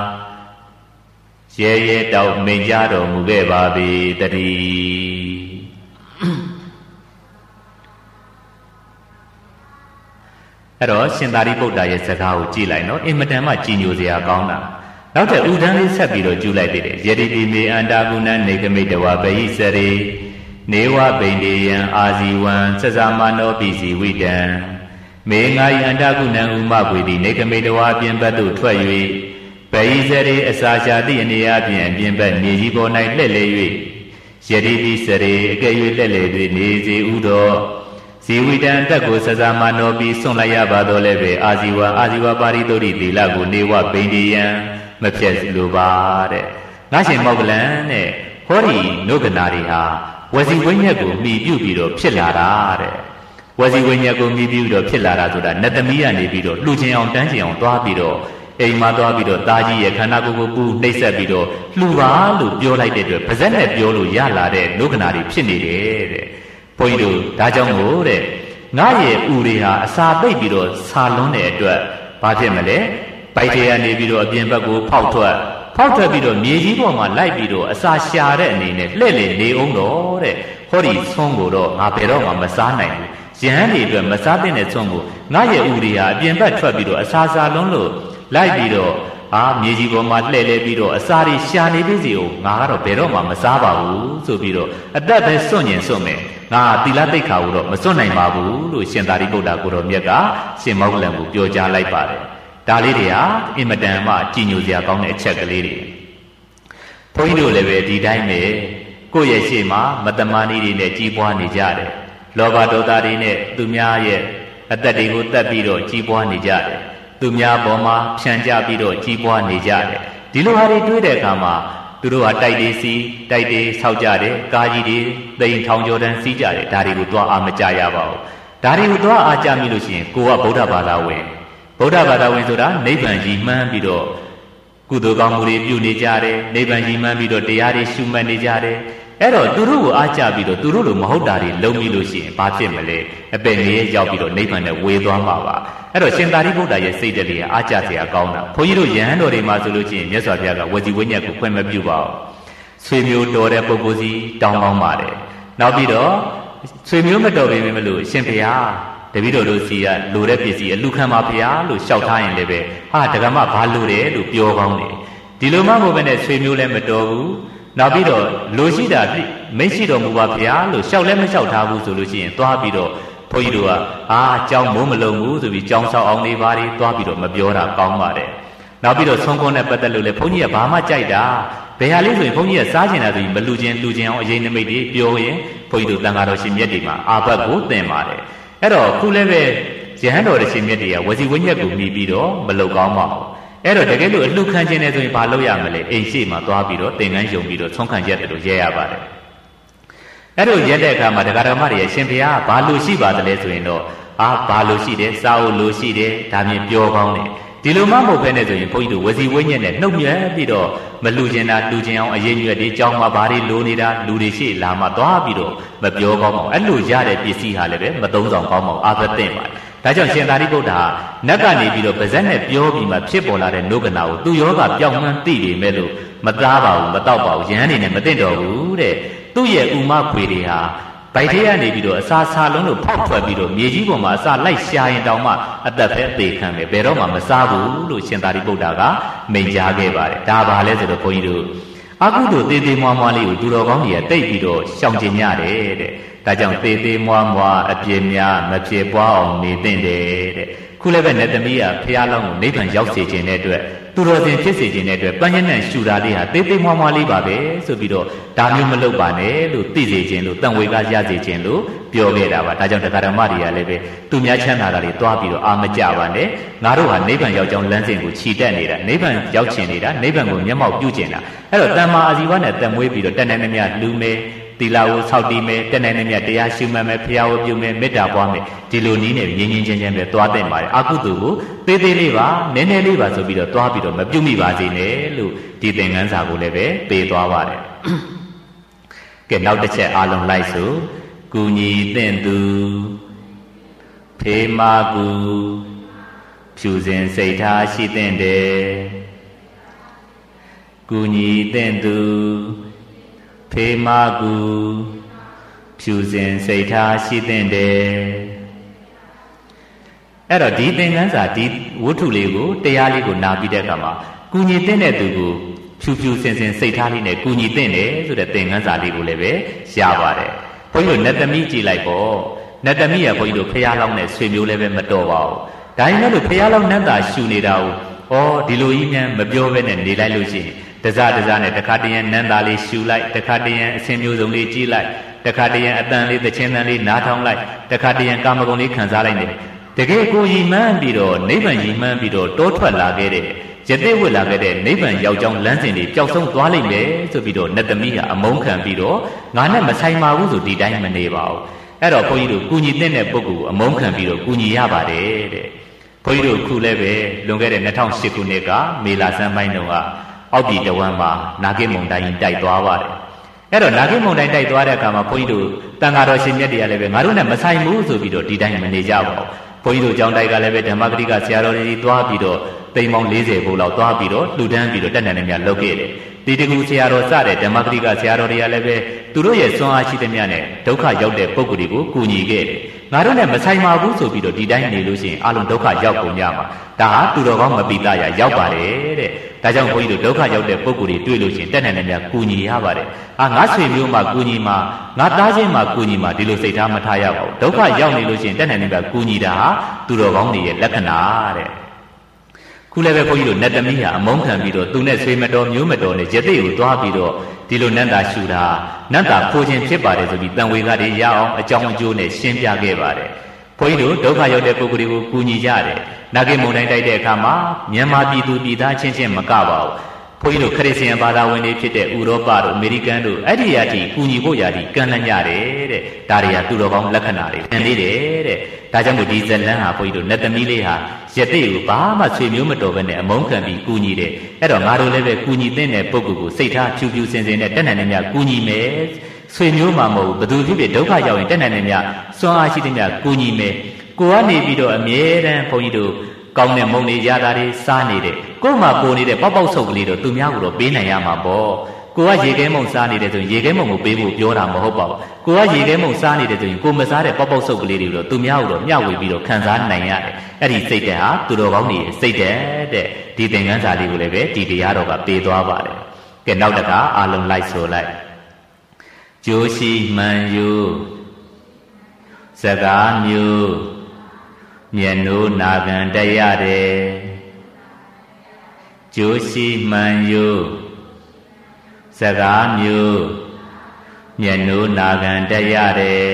ရဲရဲတောက်မိန်ကြတော်မူခဲ့ပါပေတည်းအဲ့တော့ရှင်သာရိပုတ္တရာရဲ့စကားကိုကြည့်လိုက်နော်အင်မတန်မှကြည်ညိုစရာကောင်းတာနောက်ထပ်ဥဒန်းလေးဆက်ပြီးတော့ကျူးလိုက်သေးတယ်ယတိတိမေအန္တာကုဏနေကမိတဝဗဟိစရေနေဝဗိန္ဒေယံအာဇီဝံသဇာမနောပိစီဝိတံမေငါယန္တာကုဏံဥမပွေတိနေကမိတဝအပြင်ဘက်သို့ထွက်၍ဗဟိစရေအစာရှာသည့်အနေအပြင်အပြင်ဘက်မြေကြီးပေါ်၌လှည့်လည်၍ယတိတိစရေအကဲ့၍လှည့်လည်၍နေစေဥသောဇီဝိတံတက်ကိုစဇာမနောပိစွန့်လိုက်ရပါတော့လည်းပဲအာဇီဝအာဇီဝပါရိသုတိသီလကိုနေဝဗိန္ဒေယံမဖြစ်လိုပါတဲ့ငါရှင်မောကလန်တဲ့ဟောဒီနုကနာတွေဟာဝစီဝိညာဉ်ကိုမှီပြုပြီးတော့ဖြစ်လာတာတဲ့ဝစီဝိညာဉ်ကိုမှီပြုပြီးတော့ဖြစ်လာတာဆိုတာနတ်သမီးကနေပြီးတော့လှူခြင်းအောင်တန်းခြင်းအောင်သွားပြီးတော့အိမ်မှာသွားပြီးတော့သားကြီးရဲ့ခန္ဓာကိုယ်ကိုပူနှိပ်စက်ပြီးတော့လှူပါလို့ပြောလိုက်တဲ့အတွက်ပါဇက်နဲ့ပြောလို့ရလာတဲ့နုကနာတွေဖြစ်နေတယ်တဲ့ဘုန်းကြီးတို့ဒါကြောင့်မို့တဲ့ငါရဲ့ဥတွေဟာအစာပိတ်ပြီးတော့ဆာလွန်းတဲ့အတွက်ဘာဖြစ်မလဲပိုက်ထဲကနေပြီးတော့အပြင်ဘက်ကိုဖောက်ထွက်ဖောက်ထွက်ပြီးတော့မြေကြီးပေါ်မှာလိုက်ပြီးတော့အစာရှာတဲ့အနေနဲ့လှည့်လည်နေအောင်တော့တဲ့ဟောဒီဆွမ်းကိုတော့ငါဘယ်တော့မှမစားနိုင်ဘူးယဟန်တွေအတွက်မစားတဲ့ဆွမ်းကိုငါရဲ့ဥတွေဟာအပြင်ဘက်ထွက်ပြီးတော့အစာစာလွန်းလို့လိုက်ပြီးတော့အာမြေကြီးပေါ်မှာလှည့်လည်ပြီးတော့အစာတွေရှာနေပြီစီကိုငါကတော့ဘယ်တော့မှမစားပါဘူးဆိုပြီးတော့အသက်ပဲစွန့်ကျင်စွန့်မယ်ငါသီလသိက္ခာကိုတော့မစွန့်နိုင်ပါဘူးလို့ရှင်သာရိပုတ္တရာကိုတော်မြတ်ကရှင်မောကလန်ကိုပြောကြားလိုက်ပါတယ်ဒါလေးတွေဟာအင်မတန်မှကြည်ညိုစရာကောင်းတဲ့အချက်ကလေးတွေဘုန်းကြီးတို့လည်းပဲဒီတိုင်းပဲကိုယ့်ရဲ့ရှေ့မှာမတမာနည်းတွေနဲ့ကြီးပွားနေကြတယ်လောဘဒေါသတွေနဲ့သူများရဲ့အသက်တွေကိုတတ်ပြီးတော့ကြီးပွားနေကြတယ်သူများပေါ်မှာဖြန့်ကြပြီးတော့ကြီးပွားနေကြတယ်ဒီလိုဟာတွေတွေးတဲ့အခါမှာသူတို့ဟာတိုက်တွေစီးတိုက်တွေဆောက်ကြတယ်ကားကြီးတွေသိန်းထောင်ကျော်တန်းစီးကြတယ်ဒါတွေကိုသွားအားမကြရပါဘူးဒါတွေကိုသွားအားကြမိလို့ရှိရင်ကိုကဗုဒ္ဓဘာသာဝင်ဗုဒ္ဓဘာသာဝင်ဆိုတာနိဗ္ဗာန်ကြီးမှန်းပြီးတော့ကုသိုလ်ကောင်းမှုတွေပြုနေကြတယ်နိဗ္ဗာန်ကြီးမှန်းပြီးတော့တရားတွေရှုမှတ်နေကြတယ်အဲ့တော့သူတို့ကိုအားကြပြီးတော့သူတို့လိုမဟုတ်တာတွေလုံးပြီးလို့ရှိရင်ဘာဖြစ်မလဲအပင်ငရဲရောက်ပြီးတော့နိဗ္ဗာန်နဲ့ဝေသွားမှာပါအဲ့တော့ရှင်သာရိပုတ္တရဲ့စိတ်တည်းကအားကြစရာကောင်းတာဘုန်းကြီးတို့ယဟန်တော်တွေမှာဆိုလို့ရှိရင်မြတ်စွာဘုရားကဝစီဝိညာဉ်ကိုခွင့်မပြုပါဘူးဆွေမျိုးတော်တဲ့ပုဂ္ဂိုလ်စီတောင်းကောင်းပါတယ်နောက်ပြီးတော့ဆွေမျိုးမတော်ပေမဲ့လို့ရှင်ဘုရားတပည့်တော်တို့စီကလိုတဲ့ပစ္စည်းအလူခံပါဘုရားလို့ရှောက်ထားရင်လည်းပဲဟာတက္ကမဘာလိုတယ်လို့ပြောကောင်းတယ်ဒီလိုမှမဟုတ်ဘဲနဲ့ဆွေမျိုးလည်းမတော်ဘူးနောက်ပြီးတော့လိုရှိတာမရှိတော်မူပါဘုရားလို့ရှောက်လည်းမရှောက်ထားဘူးဆိုလို့ရှိရင်သွားပြီးတော့ဘုန်းကြီးတို့ကအာကြောင်းမိုးမလုံးဘူးဆိုပြီးကြောင်းဆောက်အောင်နေပါလေသွားပြီးတော့မပြောတာကောင်းပါတယ်နောက်ပြီးတော့ဆုံးခွန်းနဲ့ပတ်သက်လို့လည်းဘုန်းကြီးကဘာမှကြိုက်တာဘယ်ဟာလေးဆိုရင်ဘုန်းကြီးကစားကျင်တာဆိုရင်မလူချင်းလူချင်းအောင်အရေးနမိတ်တွေပြောရင်ဘုန်းကြီးတို့တန်ဃာတော်ရှင်မြတ်တွေမှာအာဘတ်ကိုသင်ပါတယ်အဲ့တော့ခုလည်းပဲယဟန်တော်ရှင်မြတ်တွေကဝစီဝိညာဉ်ကိုမြည်ပြီးတော့မလုကောင်းပါဘူးအဲ့တော့တကယ်လို့အလှခံခြင်းနဲ့ဆိုရင်ဘာလုပ်ရမလဲအိမ်ရှိမှသွားပြီးတော့သင်္ကန်းယုံပြီးတော့ဆုံးခံချက်တို့ရဲရပါတယ်အဲ့တော့ရဲတဲ့အခါမှာတရားဓမ္မတွေရှင်ဘုရားဘာလို့ရှိပါတယ်လဲဆိုရင်တော့အာဘာလို့ရှိတယ်စာအုပ်လို့ရှိတယ်ဒါမြင်ပြောကောင်းတယ်ဒီလိုမှမဟုတ်ဘဲနဲ့ဆိုရင်ဘုန်းကြီးတို့ဝစီဝိညာဉ်နဲ့နှုတ်မြဲပြီးတော့မလူကျင်တာလူကျင်အောင်အရေးရွက်တွေကြောင်းမှာဘာတွေလိုနေတာလူတွေရှိလာမှသွားပြီးတော့မပြောကောင်းပါဘူးအဲ့လိုရတဲ့ပစ္စည်းဟာလည်းပဲမသုံးဆောင်ကောင်းပါဘူးအာဘသင့်ပါတယ်ဒါကြောင့်ရှင်သာရိပုတ္တဟာနတ်ကနေပြီးတော့ပါဇက်နဲ့ပြောပြီးမှဖြစ်ပေါ်လာတဲ့နုကနာကိုသူယောဂပြောင်းမှန်းသိပေမဲ့လို့မသားပါဘူးမတော့ပါဘူးယဟန်နေနဲ့မသိတော့ဘူးတဲ့သူ့ရဲ့ဥမခွေတွေဟာဗိုက်ထဲကနေပြီးတော့အစာစာလုံးလို့ဖောက်ထွက်ပြီးတော့မြေကြီးပေါ်မှာအစာလိုက်ရှာရင်တောင်မှအသက်ပဲအသေးခံပဲဘယ်တော့မှမစားဘူးလို့ရှင်သာရိပုတ္တကမိန့်ကြားခဲ့ပါတယ်ဒါပါလဲဆိုတော့ဘုန်းကြီးတို့အကုသိုလ်သေးသေးမွားမွားလေးကိုသူတော်ကောင်းကြီးကတိတ်ပြီးတော့ရှောင်ကျင်ကြတယ်တဲ့ဒါကြောင့်သေးသေးမွားမွားအပြည့်များမဖြစ်ပွားအောင်နေသင့်တယ်တဲ့ခုလည်းပဲနတ်သမီးကဖះလောင်းကိုနိဗ္ဗာန်ရောက်စေခြင်းတဲ့အတွက်သူတော်စင်ဖြစ်စေခြင်းတဲ့အတွက်ပန်းညံ့ရှူတာလေးဟာသေးသေးမွားမွားလေးပါပဲဆိုပြီးတော့ဒါမျိုးမလုပ်ပါနဲ့လို့သိစေခြင်းလို့တန်ဝေကရစေခြင်းလို့ပြောခဲ့တာပါဒါကြောင့်တရားဓမ္မတွေကလည်းပဲသူများချမ်းသာတာတွေတွားပြီးတော့အာမကြပါနဲ့ငါတို့ဟာနိဗ္ဗာန်ရောက်ကြောင်းလမ်းစဉ်ကိုခြိတက်နေတာနိဗ္ဗာန်ရောက်ချင်နေတာနိဗ္ဗာန်ကိုမျက်မှောက်ပြုချင်တာအဲ့တော့တမ္မာအာဇီဝနဲ့တန်မွေးပြီးတော့တဏ္ဍနမြလူမဲသီလကိုဆောက်တည်မယ်တဏ္ဍနမြတရားရှုမှတ်မယ်ဖျားဝပြုမယ်မေတ္တာပွားမယ်ဒီလိုနည်းနဲ့ရင်းရင်းချင်းချင်းပဲသွားတဲ့ပါတယ်အကုသိုလ်ကိုသေးသေးလေးပါနည်းနည်းလေးပါဆိုပြီးတော့သွားပြီးတော့မပြုမိပါစေနဲ့လို့ဒီသင်္ကန်းစာကိုလည်းပဲပေးသွားပါတယ်ကဲနောက်တစ်ချက်အားလုံးလိုက်ဆိုကုညီသင့်သူဖေးမာကူဖြူစင်စိတ်ထားရှိသင့်တယ်ကုညီသင့်သူဖေးမာကူဖြူစင်စိတ်ထားရှိသင့်တယ်အဲ့တော့ဒီသင်္ကန်းစာဒီဝတ္ထုလေးကိုတရားလေးကိုနာပြီးတဲ့အခါမှာကုညီသင့်တဲ့သူကိုဖြူဖြူစင်စင်စိတ်ထားလေးနဲ့ကုညီသင့်တယ်ဆိုတဲ့သင်္ကန်းစာလေးကိုလည်းပဲရပါတယ်ဘုန်းကြီးတို့နတ်သမီးကြည်လိုက်ပေါ့နတ်သမီးရဘုန်းကြီးတို့ဖះလောင်းနဲ့ဆွေမျိုးလည်းပဲမတော်ပါဘူးဒါရင်လည်းဖះလောင်းနတ်သာရှူနေတာကိုဩဒီလိုကြီးမြန်မပြောဘဲနဲ့နေလိုက်လို့ရှိရင်တစားတစားနဲ့တခါတည်းရန်နန်းသားလေးရှူလိုက်တခါတည်းရန်အစင်မျိုးစုံလေးကြီးလိုက်တခါတည်းရန်အတန်လေးသချင်းတန်လေးနားထောင်လိုက်တခါတည်းရန်ကာမဂုဏ်လေးခံစားလိုက်နေတကယ်ကိုရည်မှန်းပြီးတော့နိဗ္ဗာန်ရည်မှန်းပြီးတော့တောထွက်လာခဲ့တဲ့ယသိဝတ်လာခဲ့တဲ့နိဗ္ဗာန်ရောက်ကြောင်းလမ်းစဉ်တွေပျောက်ဆုံးသွားလိမ့်မယ်ဆိုပြီးတော့နတ်သမီးဟာအမုန်းခံပြီးတော့ငါနဲ့မဆိုင်ပါဘူးဆိုဒီတိုင်းမနေပါဘူးအဲ့တော့ဘုန်းကြီးတို့ကုညီတဲ့တဲ့ပုဂ္ဂိုလ်အမုန်းခံပြီးတော့ကုညီရပါတယ်တဲ့ဘုန်းကြီးတို့ခုလည်းပဲလွန်ခဲ့တဲ့၂၀၀၈ခုနှစ်ကမေလာဆန်းပိုင်းတုန်းကအောက်ပြည်တဝမ်းမှာနာဂိမုန်တိုင်းတိုက်သွားပါတယ်အဲ့တော့နာဂိမုန်တိုင်းတိုက်သွားတဲ့အခါမှာဘုန်းကြီးတို့တန်ဃာတော်ရှင်မြတ်တွေကလည်းပဲငါတို့နဲ့မဆိုင်ဘူးဆိုပြီးတော့ဒီတိုင်းမနေကြပါဘူးဘုန်းကြီးတို့ကျောင်းတိုက်ကလည်းပဲဓမ္မဂတိကဆရာတော်တွေသွားပြီးတော့တိမ်ပေါင်း၄၀ဘိုးလောက်သွားပြီးတော့လှူဒန်းပြီးတော့တက်နေနေများလုပ်ခဲ့တယ်ဒီတကူဆရာတော်စတဲ့ဓမ္မဂတိကဆရာတော်တွေကလည်းပဲသူတို့ရဲ့စွမ်းအားရှိသမျှနဲ့ဒုက္ခရောက်တဲ့ပုဂ္ဂိုလ်တွေကိုကူညီခဲ့တယ်ငါတို့နဲ့မဆိုင်ပါဘူးဆိုပြီးတော့ဒီတိုင်းနေလို့ရှိရင်အလုံးဒုက္ခရောက်ကုန်ကြမှာဒါဟာသူတော်ကောင်းမပိတရရောက်ပါတယ်တဲ့ဒါကြောင့်ဘုန်းကြီးတို့ဒုက္ခရောက်တဲ့ပုဂ္ဂိုလ်တွေတွေ့လို့ရှိရင်တက်နေနေများကူညီရပါတယ်အာငါဆွေမျိုးမှကူညီမှငါသားချင်းမှကူညီမှဒီလိုစိတ်ထားမထားရပါဘူးဒုက္ခရောက်နေလို့ရှိရင်တက်နေနေများကူညီတာဟာသူတော်ကောင်းတွေရဲ့လက္ခဏာတဲ့ခုလည်းပဲဘုန်းကြီးတို့နတ်သမီးဟာအမုန်းခံပြီးတော့သူနဲ့ဆွေမတော်မျိုးမတော်နဲ့ရသေးကိုသွားပြီးတော့ဒီလိုနတ်သားရှူတာနတ်သားခိုးခြင်းဖြစ်ပါတယ်ဆိုပြီးတန်ဝေကတွေရအောင်အကြောင်းအကျိုးနဲ့ရှင်းပြခဲ့ပါတယ်ဘုန်းကြီးတို့ဒုက္ခရောက်တဲ့ပုဂ္ဂိုလ်တွေကိုကူညီကြတယ်နာဂိမုန်တိုင်းတိုက်တဲ့အခါမှာမြန်မာပြည်သူပြည်သားချင်းချင်းမကပါဘူးဘုန်းကြီးတို့ခရစ်ယာန်ဘာသာဝင်တွေဖြစ်တဲ့ဥရောပတို့အမေရိကန်တို့အဲ့ဒီရာတီကူညီဖို့ရာတီကမ်းလှမ်းကြတယ်တဲ့ဒါတွေကသူတော်ကောင်းလက္ခဏာတွေသင်သေးတယ်တဲ့ဒါကြောင့်မို့ဒီဇလန်းဟာဘုန်းကြီးတို့နတ်သမီးလေးဟာရသေးကိုဘာမှဆွေမျိုးမတော်ဘဲနဲ့အမုန်းခံပြီးကူညီတယ်အဲ့တော့ငါတို့လည်းပဲကူညီတဲ့ပုဂ္ဂိုလ်ကိုစိတ်ထားဖြူဖြူစင်စင်နဲ့တက်နိုင်နေမြကူညီမယ်ဆွေမျိုးမှမဟုတ်ဘူးဘသူဖြစ်ဖြစ်ဒုက္ခရောက်ရင်တက်နိုင်နေမြစွမ်းအားရှိတဲ့မြကူညီမယ်ကိုကနေပြီးတော့အမြဲတမ်းဘုန်းကြီးတို့ကောင်းတဲ့မုံတွေရတာတွေစားနေတဲ့ကို့မှာပိုနေတဲ့ပေါက်ပေါက်ဆုပ်ကလေးတော့သူများကိုတော့ပေးနိုင်ရမှာပေါ့ကိုကရေခဲမုံစားနေတယ်ဆိုရင်ရေခဲမုံကိုပေးဖို့ပြောတာမဟုတ်ပါဘူးကိုကရေခဲမုံစားနေတယ်ဆိုရင်ကိုမစားတဲ့ပေါက်ပေါက်ဆုပ်ကလေးတွေတော့သူများကိုတော့မျှဝေပြီးတော့ခံစားနိုင်ရတယ်အဲ့ဒီစိတ်ဓာတ်ဟာသူတော်ကောင်းတွေစိတ်ဓာတ်တဲ့ဒီသင်္ကန်းစာလေးကိုလည်းပဲဒီတရားတော်ကပေးသွားပါတယ်ကဲနောက်တခါအာလုံးလိုက်ဆိုလိုက်ကျိုးရှိမှန်ယူစကားမျိုးမျက်နှိုးနာခံတတ်ရတယ်ကျိုးရှိမှန်ယူစကားမျိုးမျက်နှိုးနာခံတတ်ရတယ်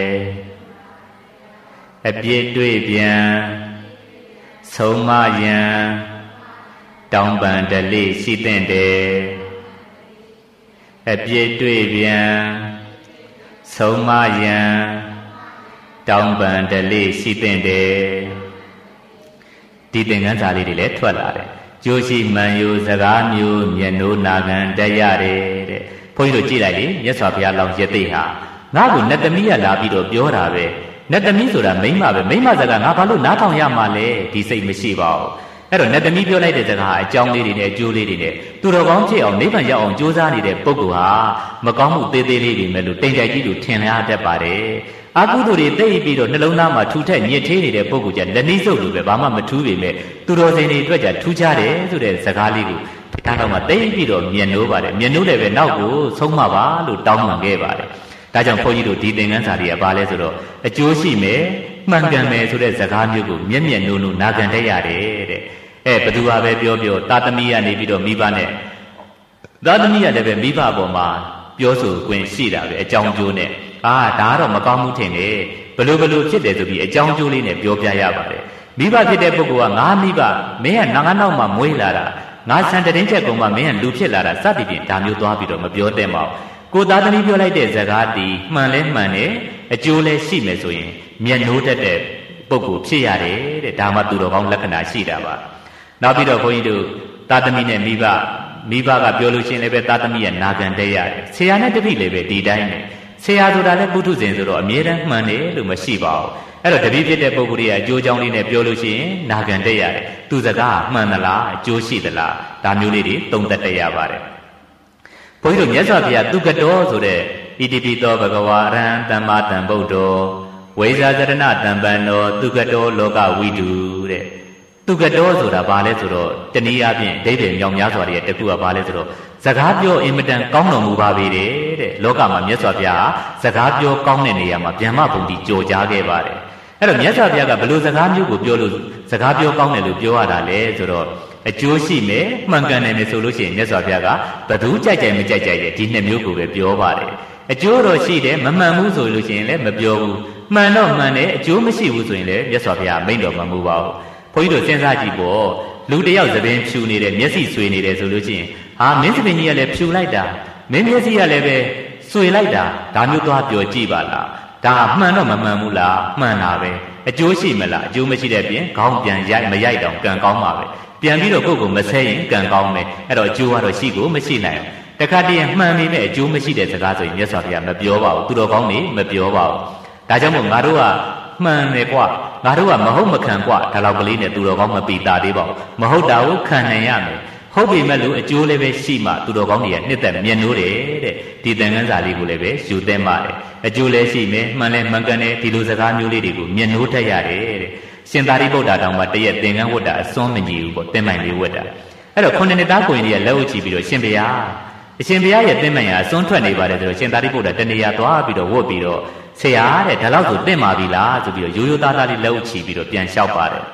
အပြစ်တွေ့ပြန်ဆုံးမရန်တောင်းပန်တလေရှိတဲ့တယ်အပြစ်တွေ့ပြန်ဆုံးမရန်တောင်းပန်တလေရှိတဲ့တယ်ဒီသင်္ကန်းစာလေးတွေလည်းထွက်လာတယ်ကျိုးရှိမှန်ယူစကားမျိုးမျက်နှိုးနာခံတတ်ရတယ်တဲ့ဘုန်းကြီးတို့ကြည့်လိုက်လေမြတ်စွာဘုရားလောင်းရသေးဟာငါ့ကိုနတ်သမီးရလာပြီးတော့ပြောတာပဲနတ်သမီးဆိုတာမိန်းမပဲမိန်းမစကားငါဘာလို့နားထောင်ရမှာလဲဒီစိတ်မရှိပါဘူးအဲ့တော့နတ်သမီးပြောလိုက်တဲ့စကားအကြောင်းလေးတွေနဲ့အကျိုးလေးတွေနဲ့သူတော်ကောင်းဖြစ်အောင်နိဗ္ဗာန်ရောက်အောင်ကြိုးစားနေတဲ့ပုဂ္ဂိုလ်ဟာမကောင်းမှုသေးသေးလေးတွေမဲ့လို့တိမ်တိုက်ကြီးလို့ထင်ရတတ်ပါတယ်အကုသိုလ်တွေသိပြီးတော့နှလုံးသားမှာထူထက်ညစ်ထေးနေတဲ့ပုဂ္ဂိုလ်ကြလက်နှီးစုပ်လို့ပဲဘာမှမထူးပေမဲ့သူတော်စင်တွေအတွက်ကြထူးခြားတယ်ဆိုတဲ့စကားလေးကိုဘုရားတော်မှာသိပြီးတော့မျက်နှိုးပါတယ်မျက်နှိုးလည်းပဲနောက်ကိုဆုံးမပါလို့တောင်းပန်ခဲ့ပါတယ်ဒါကြောင့်ဘုန်းကြီးတို့ဒီသင်္ကန်းစာတွေကဘာလဲဆိုတော့အကျိုးရှိမယ်မှန်ကန်မယ်ဆိုတဲ့စကားမျိုးကိုမျက်မျက်နှိုးနှိုးနာခံတတ်ရတယ်တဲ့အဲဘသူဟာပဲပြောပြောတာသမီးကနေပြီးတော့မိဘနဲ့တာသမီးကလည်းပဲမိဘပေါ်မှာပြောဆိုခွင့်ရှိတာပဲအကြောင်းကျိုးနဲ့အာဒါကတော့မကောင်းမှုထင်တယ်ဘလို့ဘလို့ဖြစ်တယ်ဆိုပြီးအကြောင်းကျိုးလေးနဲ့ပြောပြရပါတယ်မိဘဖြစ်တဲ့ပုဂ္ဂိုလ်ကငါမိဘမင်းကငါငါနောက်မှမွေးလာတာငါဆန်တရင်ချက်ကုန်မှမင်းကလူဖြစ်လာတာစသည်ဖြင့်ဒါမျိုးသွားပြီးတော့မပြောသင့်ပါဘူးကိုသားသမီးပြောလိုက်တဲ့စကားဒီမှန်လဲမှန်တယ်အကျိုးလဲရှိမယ်ဆိုရင်မျက်နှိုးတတ်တဲ့ပုဂ္ဂိုလ်ဖြစ်ရတယ်တဲ့ဒါမှသူတော်ကောင်းလက္ခဏာရှိတာပါနောက်ပြီးတော့ဘုန်းကြီးတို့သားသမီးနဲ့မိဘမိဘကပြောလို့ရှိရင်လည်းပဲသားသမီးကနာခံတတ်ရတယ်ဆရာနဲ့တပည့်လည်းပဲဒီတိုင်းပဲဆရာဆိုတာလည်းပုထုဇဉ်ဆိုတော့အမြဲတမ်းမှန်တယ်လို့မရှိပါဘူးအဲ့တော့တပည့်ဖြစ်တဲ့ပုဂ္ဂိုလ်ရဲ့အကျိုးကြောင့်လေးနဲ့ပြောလို့ရှိရင်နာခံတတ်ရတယ်သူစကားမှန်သလားအကျိုးရှိသလားဒါမျိုးလေးတွေသုံးသပ်တတ်ရပါတယ်ဘုန်းကြီးတို့မြတ်စွာဘုရားသူကတော်ဆိုတဲ့ဣတိပိသောဘဂဝါရဟံသမ္မာသမ္ဗုဒ္ဓောဝိဇာသရဏတံပန္နောသူကတော်လောကဝိတုတဲ့သူကတော်ဆိုတာဘာလဲဆိုတော့တနည်းအားဖြင့်အဓိပ္ပာယ်မြောင်များစွာတွေတခုကဘာလဲဆိုတော့စကားပြောအင်မတန်ကောင်းတော်မူပါပေတယ်တဲ့လောကမှာမြတ်စွာဘုရားစကားပြောကောင်းတဲ့နေရာမှာဗျမ္မဘုံတိကြော်ကြားခဲ့ပါတယ်အဲ့တော့မြတ်စွာဘုရားကဘယ်လိုစကားမျိုးကိုပြောလို့စကားပြောကောင်းတယ်လို့ပြောရတာလဲဆိုတော့အကျိုးရှိမယ်မှန်ကန်တယ်မယ်ဆိုလို့ရှိရင်မြတ်စွာဘုရားကဘသူကြိုက်ကြိုက်မကြိုက်ကြိုက်တဲ့ဒီနှစ်မျိုးကိုပဲပြောပါတယ်အကျိုးတော့ရှိတယ်မမှန်ဘူးဆိုလို့ရှိရင်လည်းမပြောဘူးမှန်တော့မှန်တယ်အကျိုးမရှိဘူးဆိုရင်လည်းမြတ်စွာဘုရားမိန့်တော်မမူပါဘူးဘုန်းကြီးတို့စဉ်းစားကြည့်ပေါ့လူတယောက်သပင်ဖြူနေတယ်မျက်စိဆွေနေတယ်ဆိုလို့ရှိရင်ဟာမင်းသပင်ကြီးကလည်းဖြူလိုက်တာမင်းမျက်စိကလည်းပဲဆွေလိုက်တာဒါမျိုးသွားပြောကြည့်ပါလားဒါမှန်တော့မမှန်ဘူးလားမှန်တာပဲအကျိုးရှိမလားအကျိုးမရှိတဲ့ပြင်ခေါင်းပြန်ရိုက်မရိုက်တော့ကံကောင်းပါပဲပြန်ပြီးတော့ကိုယ့်ကိုမဆဲရင်ကံကောင်းမယ်အဲ့တော့အကျိုးကတော့ရှိကိုမရှိနိုင်ဘူးတခါတည်းမှန်ပြီမဲ့အကျိုးမရှိတဲ့စကားဆိုရင်မြတ်စွာဘုရားမပြောပါဘူးသူတော်ကောင်းနေမပြောပါဘူးဒါကြောင့်မို့ငါတို့ကမှန်တယ်ကွာငါတို့ကမဟုတ်မခံကွာဒါလောက်ကလေးနဲ့သူတော်ကောင်းမပီတာသေးပါဘူးမဟုတ်တာကိုခံနိုင်ရမယ်ဟုတ်ပြီမဲ့လို့အကျိုးလည်းပဲရှိမှသူတော်ကောင်းတွေကနှစ်သက်မြင်နိုးတယ်တဲ့ဒီသင်္ကန်းစာလေးကိုလည်းပဲယူသင့်ပါတယ်အကျိုးလည်းရှိမယ်မှန်လည်းမှန်ကန်တယ်ဒီလိုစကားမျိုးလေးတွေကိုမြင်နိုးတတ်ရတယ်တဲ့ရှင်သာရိပုတ္တတောင်မှတရက်သင်္ကန်းဝတ်တာအစွန်းမညီဘူးပေါ့သင်္မိုင်လေးဝတ်တာအဲ့တော့ခုနှစ်နှစ်သားကိုရင်တွေကလက်ဝတ်ချီပြီးတော့ရှင်ဘုရားအရှင်ဘုရားရဲ့သင်္မိုင်ဟာအစွန်းထွက်နေပါတယ်ဆိုတော့ရှင်သာရိပုတ္တတနေရာသွားပြီးတော့ဝတ်ပြီးတော့ဆရာတဲ့ဒါလောက်ဆိုတင့်ပါပြီလားဆိုပြီးတော့ရိုးရိုးသားသားလေးလက်ဝတ်ချီပြီးတော့ပြန်လျှောက်ပါတယ်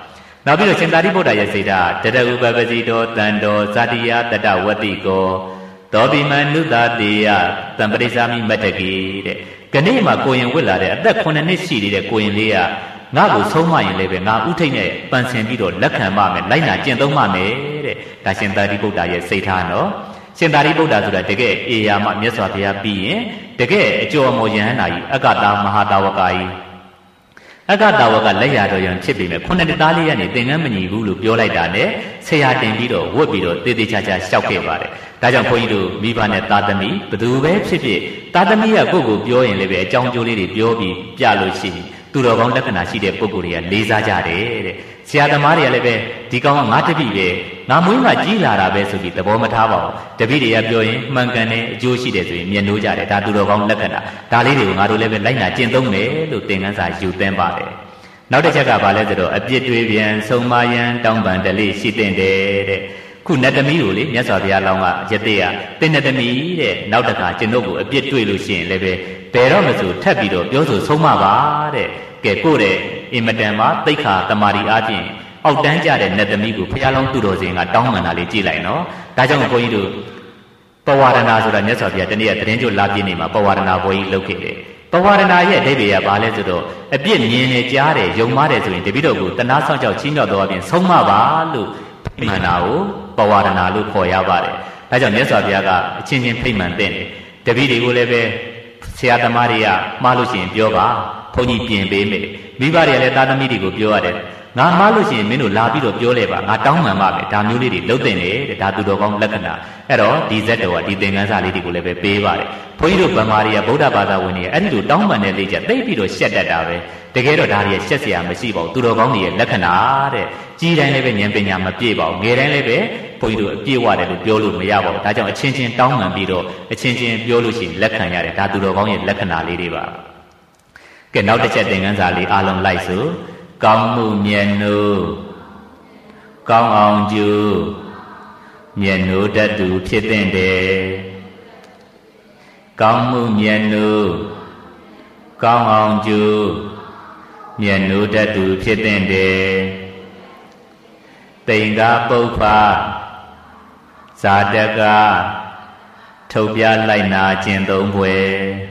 နောက်ပြီးတော့ရှင်သာရိပုတ္တရဲ့စိတ်ဓာတ်တတဥပပစီတောတန်တော်ဇာတိယတတဝတိကောသောဘိမနုသတေယတံပရိစာမိမတ္တကိတဲ့ခဏမှကိုရင်ဝစ်လာတဲ့အသက်ခုနှစ်နှစ်ရှိနေတဲ့ကိုရင်လေးကငါ့ကိုဆုံးမရင်လည်းပဲငါဥထိတ်နဲ့ပန်ဆင်ပြီးတော့လက်ခံပါမယ်လိုက်နာကျင့်သုံးပါမယ်တဲ့ဒါရှင်သာရိပုတ္တရဲ့စိတ်ထားနော်ရှင်သာရိပုတ္တဆိုတာတကယ်အေယာမမြတ်စွာဘုရားပြီးရင်တကယ်အကျော်မော်ယဟန္တာကြီးအကတာမဟာတာဝကကြီးအကတာဝကလက်ရတော်ရန်ဖြစ်ပြီမဲ့ခုနှစ်တသားလေးကနေသင်္ကန်းမညီဘူးလို့ပြောလိုက်တာနဲ့ဆရာတင်ပြီးတော့ဝတ်ပြီးတော့တေးသေးချာချာရှောက်ခဲ့ပါတယ်ဒါကြောင့်ဘုန်းကြီးတို့မိဘနဲ့သားသမီးဘယ်သူပဲဖြစ်ဖြစ်သားသမီးကကိုယ့်ကိုပြောရင်လည်းပဲအကြောင်းကျိုးလေးတွေပြောပြီးပြလို့ရှိရင်သူတော်ကောင်းလက္ခဏာရှိတဲ့ပုဂ္ဂိုလ်တွေကလေးစားကြတယ်တဲ့ဆရာသမားတွေကလည်းပဲဒီကောင်ကငါတပည့်ပဲငါမွေးမှကြီးလာတာပဲဆိုပြီးသဘောမထားပါဘူးတပည့်တွေကပြောရင်မှန်ကန်တဲ့အကျိုးရှိတယ်ဆိုရင်မျက်နှိုးကြတယ်ဒါသူတော်ကောင်းလက္ခဏာဒါလေးတွေကိုငါတို့လည်းပဲလိုက်နာကျင့်သုံးမယ်လို့သင်ခန်းစာယူသင်ပါတယ်နောက်တစ်ချက်ကဘာလဲဆိုတော့အပြစ်တွေပြန်ဆုံးမယံတောင်းပန်တလေးရှိတဲ့တဲ့ခုနတ်သမီးကိုလေမြတ်စွာဘုရားလောင်းကရသေးရတင်းနတ်သမီးတဲ့နောက်တစ်ခါကျွန်ုပ်ကိုအပြစ်တွေ့လို့ရှိရင်လည်းပဲဘယ်တော့မှဆိုထပ်ပြီးတော့ပြောဆိုဆုံးမပါတဲ့ကဲကိုယ့်တဲ့အင်မတန်မှသိက္ခာတမာရီအားဖြင့်အောက်တန်းကြတဲ့နတ်သမီးကိုဘုရားလောင်းသူတော်စင်ကတောင်းပန်တာလေးကြည့်လိုက်နော်ဒါကြောင့်ဘုန်းကြီးတို့ပဝါဒနာဆိုတာမြတ်စွာဘုရားတနေ့ကသတင်းကြိုလာပြည့်နေမှာပဝါဒနာဘွယ်ကြီးလုပ်ခဲ့တယ်ပဝါဒနာရဲ့အဓိပ္ပာယ်ကဘာလဲဆိုတော့အပြစ်မြင်နေကြားတယ်ယုံမားတယ်ဆိုရင်တပည့်တော်ကိုတနာဆောင်ကြောက်ချင်းမြောက်တော်အပြင်ဆုံးမပါလို့ဖိမှန်တာကိုပဝါဒနာလို့ခေါ်ရပါတယ်ဒါကြောင့်မြတ်စွာဘုရားကအချင်းချင်းဖိမှန်တဲ့တယ်တပည့်တွေကိုလည်းပဲဆရာသမားတွေကမှားလို့ရှိရင်ပြောပါဘုန်းကြီးပြင်ပေးမယ်မိဘတွေကလည်းသားသမီးတွေကိုပြောရတယ်ငါမှားလို့ရှိရင်မင်းတို့လာပြီးတော့ပြောလဲပါငါတောင်းပန်ပါမယ်ဒါမျိုးလေးတွေလုပ်တဲ့တယ်တဲ့ဒါသူတော်ကောင်းလက္ခဏာအဲ့တော့ဒီဇက်တော်ကဒီသင်္ကန်းစာလေးတွေကိုလည်းပဲပေးပါတယ်ဘုန်းကြီးတို့ဗမာတွေကဗုဒ္ဓဘာသာဝင်တွေအဲ့ဒီလိုတောင်းပန်တဲ့လေးချက်သိပြီးတော့ရှက်တတ်တာပဲတကယ်တော့ဒါတွေရှက်เสียမရှိပါဘူးသူတော်ကောင်းတွေရဲ့လက္ခဏာတဲ့ကြီးတိုင်းလည်းပဲဉာဏ်ပညာမပြည့်ပါဘူးငယ်တိုင်းလည်းပဲဘုန်းကြီးတို့အပြည့်ဝတယ်လို့ပြောလို့မရပါဘူးဒါကြောင့်အချင်းချင်းတောင်းပန်ပြီးတော့အချင်းချင်းပြောလို့ရှိရင်လက်ခံရတယ်ဒါသူတော်ကောင်းရဲ့လက္ခဏာလေးတွေပါကဲနောက်တစ်ချက်သင်ခန်းစာလေးအားလုံးလိုက်စို့ကောင်းမှုမျက်နှိုးကောင်းအောင်ကျူမျက်နှိုးတတ်သူဖြစ်တဲ့ကောင်းမှုမျက်နှိုးကောင်းအောင်ကျူမျက်နှိုးတတ်သူဖြစ်တဲ့တိင်္ဂပုပ္ပဇာတကထုတ်ပြလိုက်နာကျင့်သုံးဖွယ်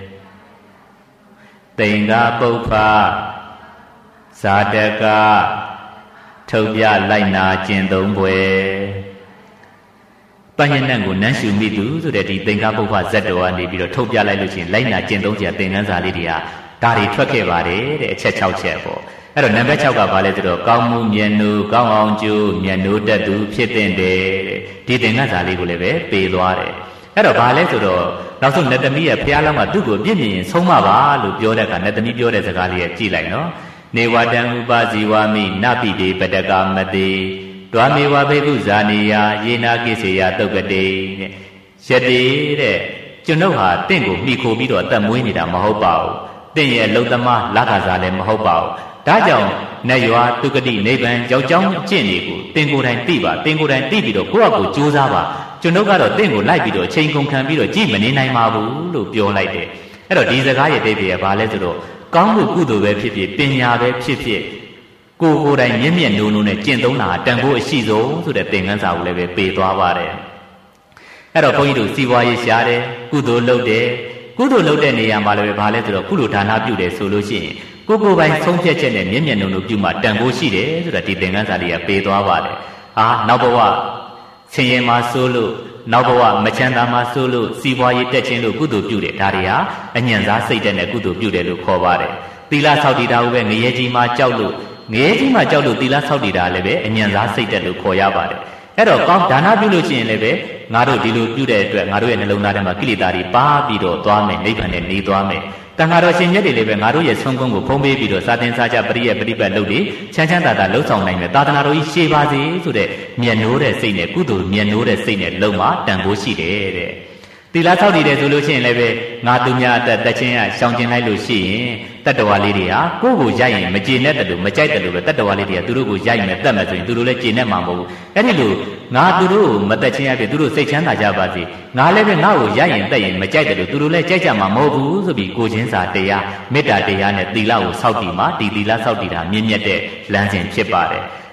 တိင်္ဂပုပ္ပဇာတကထုတ်ပြလိုက်နာကျင့်သုံးဖွယ်ပဉ္စနံကိုနန်းရှုမိသူဆိုတဲ့ဒီသင်္ကပုပ္ပဇတ်တော်ကနေပြီးတော့ထုတ်ပြလိုက်လို့ရှိရင်လိုက်နာကျင့်သုံးစရာသင်ခန်းစာလေးတွေကဒါတွေထွက်ခဲ့ပါတယ်တဲ့အချက်၆ချက်ပေါ့အဲ့တော့နံပါတ်၆ကဘာလဲဆိုတော့ကောင်းမှုမျက်နှိုးကောင်းအောင်ကျိုးမျက်နှိုးတတ်သူဖြစ်တဲ့တဲ့ဒီသင်ခန်းစာလေးကိုလည်းပဲပေးသွားတယ်အဲ့တော့ဘာလဲဆိုတော့နောက်ဆုံးနတ်သမီးရဲ့ဘုရားလောင်းကသူ့ကိုပြစ်မြင်ရင်ဆုံးမပါလို့ပြောတဲ့အခါနတ်သမီးပြောတဲ့စကားလေးရဲ့ကြည့်လိုက်နော်နေဝတံဥပဇီဝမိနပိတေပတကမတိဒွာမေဝဘေကုဇာနိယယေနာကိစေယတုတ်ကတိတဲ့ယတိတဲ့ကျွန်ုပ်ဟာတင့်ကိုမိခိုပြီးတော့အသက်မွေးနေတာမဟုတ်ပါဘူးတင့်ရဲ့လုံသမားလက္ခဏာလည်းမဟုတ်ပါဘူးဒါကြောင့်နတ်ရွာတုကတိနိဗ္ဗာန်ယောက်ျောင်းအကျင့်တွေကိုတင်ကိုယ်တိုင်သိပါတင်ကိုယ်တိုင်သိပြီးတော့ကိုယ့်အကူကြိုးစားပါကျွန်ုပ်ကတော့တင့်ကိုလိုက်ပြီးတော့ချိန်ကုန်ခံပြီးတော့ကြည်မနေနိုင်ပါဘူးလို့ပြောလိုက်တယ်အဲ့တော့ဒီစကားရဲ့အဓိပ္ပာယ်ကဘာလဲဆိုတော့ကောင်းမှုကုသိုလ်ပဲဖြစ်ဖြစ်ပညာပဲဖြစ်ဖြစ်ကိုယ်ကိုယ်တိုင်မြင့်မြတ်နိုးနိုးနဲ့ကျင့်သုံးတာတန်ဖိုးအရှိဆုံးဆိုတဲ့သင်ခန်းစာကိုလည်းပဲပေးသွားပါတယ်အဲ့တော့ဘုန်းကြီးတို့စီးပွားရေးရှားတယ်ကုသိုလ်လုပ်တယ်ကုသိုလ်လုပ်တဲ့နေရာမှာလည်းဘာလဲဆိုတော့ကုသိုလ်ဒါနပြုတယ်ဆိုလို့ရှိရင်ကိုယ်ကိုယ်ပိုင်ဆုံးဖြတ်ချက်နဲ့မြင့်မြတ်နိုးနိုးပြုမှတန်ဖိုးရှိတယ်ဆိုတာဒီသင်ခန်းစာလေးကပေးသွားပါတယ်အာနောက်ဘဝဆင်းရဲမှာစိုးလို့နောက်ဘဝမချမ်းသာမှာစိုးလို့စီးပွားရေးတက်ခြင်းလို့ကုသိုလ်ပြုတယ်ဒါတွေဟာအညံစားစိတ်တဲ့နဲ့ကုသိုလ်ပြုတယ်လို့ခေါ်ပါတယ်သီလဆောက်တည်တာကိုပဲငရဲကြီးမှာကြောက်လို့ငရဲကြီးမှာကြောက်လို့သီလဆောက်တည်တာလည်းပဲအညံစားစိတ်တဲ့လို့ခေါ်ရပါတယ်အဲ့တော့ကောင်းဒါနပြုလို့ရှိရင်လည်းပဲငါတို့ဒီလိုပြုတဲ့အတွက်ငါတို့ရဲ့နှလုံးသားထဲမှာကိလေသာတွေပါပြီးတော့သွားမယ်နိဗ္ဗာန်နဲ့နေသွားမယ်တန်ခါတော်ရှင်မြတ်တွေလည်းပဲငါတို့ရဲ့ဆုံးကုန်းကိုဖုံးပေးပြီးတော့စာသင်စာကြပရိယပရိပတ်လုပ်ပြီးချမ်းချမ်းသာသာလှုပ်ဆောင်နိုင်မယ်သာသနာတော်ကြီးရှေးပါစေဆိုတဲ့မြတ်နိုးတဲ့စိတ်နဲ့ကုသိုလ်မြတ်နိုးတဲ့စိတ်နဲ့လုံမှာတန်ဖိုးရှိတယ်တဲ့သီလဆောက်တည်တယ်ဆိုလို့ရှိရင်လည်းပဲငါသူများအသက်တက်ချင်းကရှောင်ကျင်လိုက်လို့ရှိရင်တတ္တဝါလေးတွေကကိုယ့်ကိုရိုက်ရင်မကျေနပ်တယ်လို့မကြိုက်တယ်လို့ပဲတတ္တဝါလေးတွေကသူတို့ကိုရိုက်မယ်တတ်မယ်ဆိုရင်သူတို့လည်းကျေနပ်မှာမဟုတ်ဘူးအဲ့ဒီလိုငါသူတို့ကိုမတက်ချင်းရပြီသူတို့စိတ်ချမ်းသာကြပါစေငါလည်းပဲငါ့ကိုရိုက်ရင်တက်ရင်မကြိုက်တယ်လို့သူတို့လည်းကြိုက်ကြမှာမဟုတ်ဘူးဆိုပြီးကိုချင်းစာတရားမေတ္တာတရားနဲ့သီလကိုဆောက်တည်မှာဒီသီလဆောက်တည်တာမြင့်မြတ်တဲ့လမ်းစဉ်ဖြစ်ပါတယ်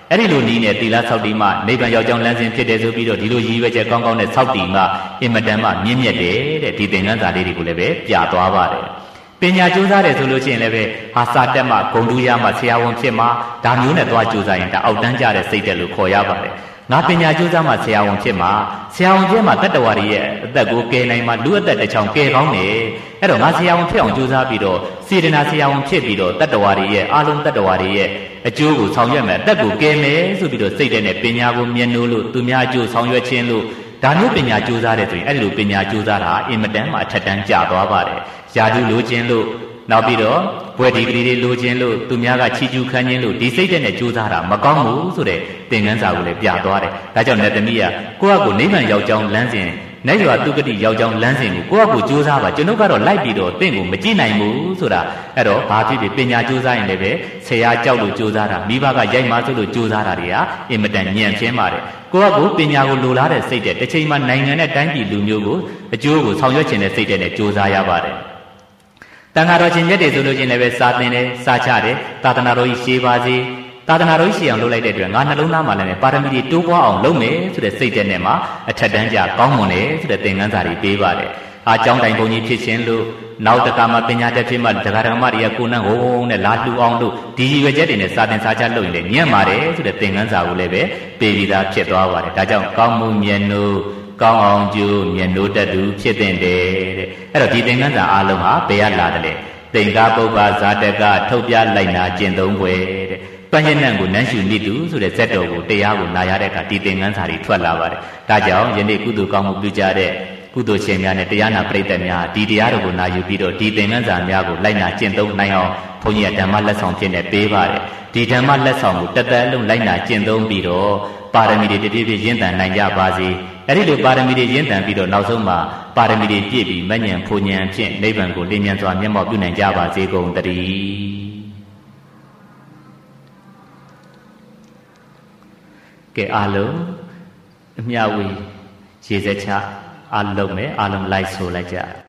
အဲ့ဒီလိုနီးနဲ့သီလဆောက်တည်မှနိဗ္ဗာန်ရောက်ကြောင်းလမ်းစဉ်ဖြစ်တယ်ဆိုပြီးတော့ဒီလိုရည်ရွယ်ချက်ကောင်းကောင်းနဲ့ဆောက်တည်မှအင်မတန်မှမြင့်မြတ်တယ်တဲ့ဒီသင်ခန်းစာလေးတွေကိုလည်းပဲပြသွားပါတယ်ပညာကြိုးစားတယ်ဆိုလို့ရှိရင်လည်းပဲဟာစာတက်မှဂုံတူးရမှဆရာဝန်ဖြစ်မှဒါမျိုးနဲ့သွားကြိုးစားရင်ဒါအောက်တန်းကြတဲ့စိတ်တက်လို့ခေါ်ရပါတယ်ငါပညာကြိုးစားမှဆရာဝန်ဖြစ်မှဆရာဝန်ဖြစ်မှတတ္တဝါတွေရဲ့အသက်ကိုကယ်နိုင်မှလူအသက်တစ်ချောင်းကယ်ကောင်းတယ်အဲ့တော့ငါဆရာဝန်ဖြစ်အောင်ကြိုးစားပြီးတော့စေတနာဆရာဝန်ဖြစ်ပြီးတော့တတ္တဝါတွေရဲ့အာလုံးတတ္တဝါတွေရဲ့အကျိုးကိုဆောင်ရွက်မယ်အသက်ကိုကယ်မယ်ဆိုပြီးတော့စိတ်တဲ့နဲ့ပညာကိုမြင်လို့လို့သူများအကျိုးဆောင်ရွက်ခြင်းလို့ဒါမျိုးပညာကြိုးစားတဲ့ဆိုရင်အဲ့ဒီလိုပညာကြိုးစားတာအင်မတန်မှအထက်တန်းကျသွားပါတယ်ယာတုလိုခြင်းလို့နောက်ပြီးတော့ဘွယ်ဒီဂရီတွေလိုခြင်းလို့သူများကချီးကျူးခမ်းခြင်းလို့ဒီစိတ်တဲ့နဲ့ကြိုးစားတာမကောင်းဘူးဆိုတဲ့သင်ခန်းစာကိုလည်းပြသွားတယ်ဒါကြောင့်နတ်သမီးကကိုယ့်အကိုနိဗ္ဗာန်ရောက်ကြောင်းလမ်းစဉ်နတ်ရွာတုကတိရောက်ကြောင်းလမ်းစဉ်ကိုကိုယ့်အကိုကြိုးစားပါကျွန်ုပ်ကတော့လိုက်ပြီးတော့တင့်ကိုမကြည့်နိုင်ဘူးဆိုတာအဲ့တော့ဘာဖြစ်ဖြစ်ပညာကြိုးစားရင်လည်းပဲဆရာကြောက်လို့ကြိုးစားတာမိဘကရိုက်မှဆိုလို့ကြိုးစားတာတွေဟာအင်မတန်ညံ့ဖျင်းပါတယ်ကိုယ့်အကိုပညာကိုလိုလားတဲ့စိတ်တဲ့တစ်ချိန်မှာနိုင်ငံနဲ့တိုင်းပြည်လူမျိုးကိုအကျိုးကိုဆောင်ရွက်ခြင်းတဲ့စိတ်တဲ့နဲ့ကြိုးစားရပါတယ်တန်ခါတော်ရှင်မြတ်တွေဆိုလို့ချင်းလည်းပဲစာသင်တယ်စာချတယ်သာသနာတော်ကြီးရှေးပါစေသာသနာတော်ကြီးရှေးအောင်လုပ်လိုက်တဲ့အတွက်ငါနှလုံးသားမှာလည်းပါရမီတွေတိုးပွားအောင်လုပ်မယ်ဆိုတဲ့စိတ်တဲ့နဲ့မှာအထက်တန်းကြကောင်းမွန်တယ်ဆိုတဲ့သင်ခန်းစာတွေပေးပါတယ်အားကြောင်းတိုင်ဘုံကြီးဖြစ်ခြင်းလို့နောက်တကမှာပညာတတ်ဖြစ်မှဒကာဒကမတွေကကိုယ်နဲ့ဟိုးဟိုးနဲ့လာလှူအောင်လို့ဒီရည်ရွယ်ချက်တွေနဲ့စာသင်စာချလုပ်ရင်လည်းညံ့ပါတယ်ဆိုတဲ့သင်ခန်းစာကိုလည်းပဲပေးပြီးသားဖြစ်သွားပါတယ်ဒါကြောင့်ကောင်းမှုမြတ်နိုးကောင်းအောင်ကျိုးမြတ်နိုးတတ်သူဖြစ်တဲ့တဲ့အဲ့တော့ဒီသင်ခန်းစာအားလုံးဟာဘယ်ရလာတယ်လဲသင်္ကာပုပ္ပဇာတကထုတ်ပြလိုက်နာကျင့်သုံးပွဲတဲ့ပဉ္စနံကိုနန်းရှုနိတုဆိုတဲ့ဇက်တော်ကိုတရားကိုနာရတဲ့အခါဒီသင်ခန်းစာတွေထွက်လာပါတယ်ဒါကြောင့်ယနေ့ကုသိုလ်ကောင်းမှုပြုကြတဲ့ကုသိုလ်ရှင်များနဲ့တရားနာပရိသတ်များဒီတရားတော်ကိုနာယူပြီးတော့ဒီသင်ခန်းစာများကိုလိုက်နာကျင့်သုံးနိုင်အောင်ဘုန်းကြီးကဓမ္မလက်ဆောင်ဖြစ်နေပေးပါတယ်ဒီဓမ္မလက်ဆောင်ကိုတသက်လုံးလိုက်နာကျင့်သုံးပြီးတော့ပါရမီတွေတပြည့်ပြည့်ရင့်တန်နိုင်ကြပါစေအဲ့ဒီလိုပါရမီတွေရင့်တန်ပြီးတော့နောက်ဆုံးမှာပါရမီတွေပြည့်ပြီးမဉ္ဇဉ်ဖူဉ္ဇဉ်ဖြင့်နိဗ္ဗာန်ကိုလင်းမြန်စွာမျက်မှောက်ပြုနိုင်ကြပါစေကုန်သတည်းကဲအားလုံးအမြဝေရေစက်ချအားလုံးပဲအားလုံးလိုက်ဆိုလိုက်ကြ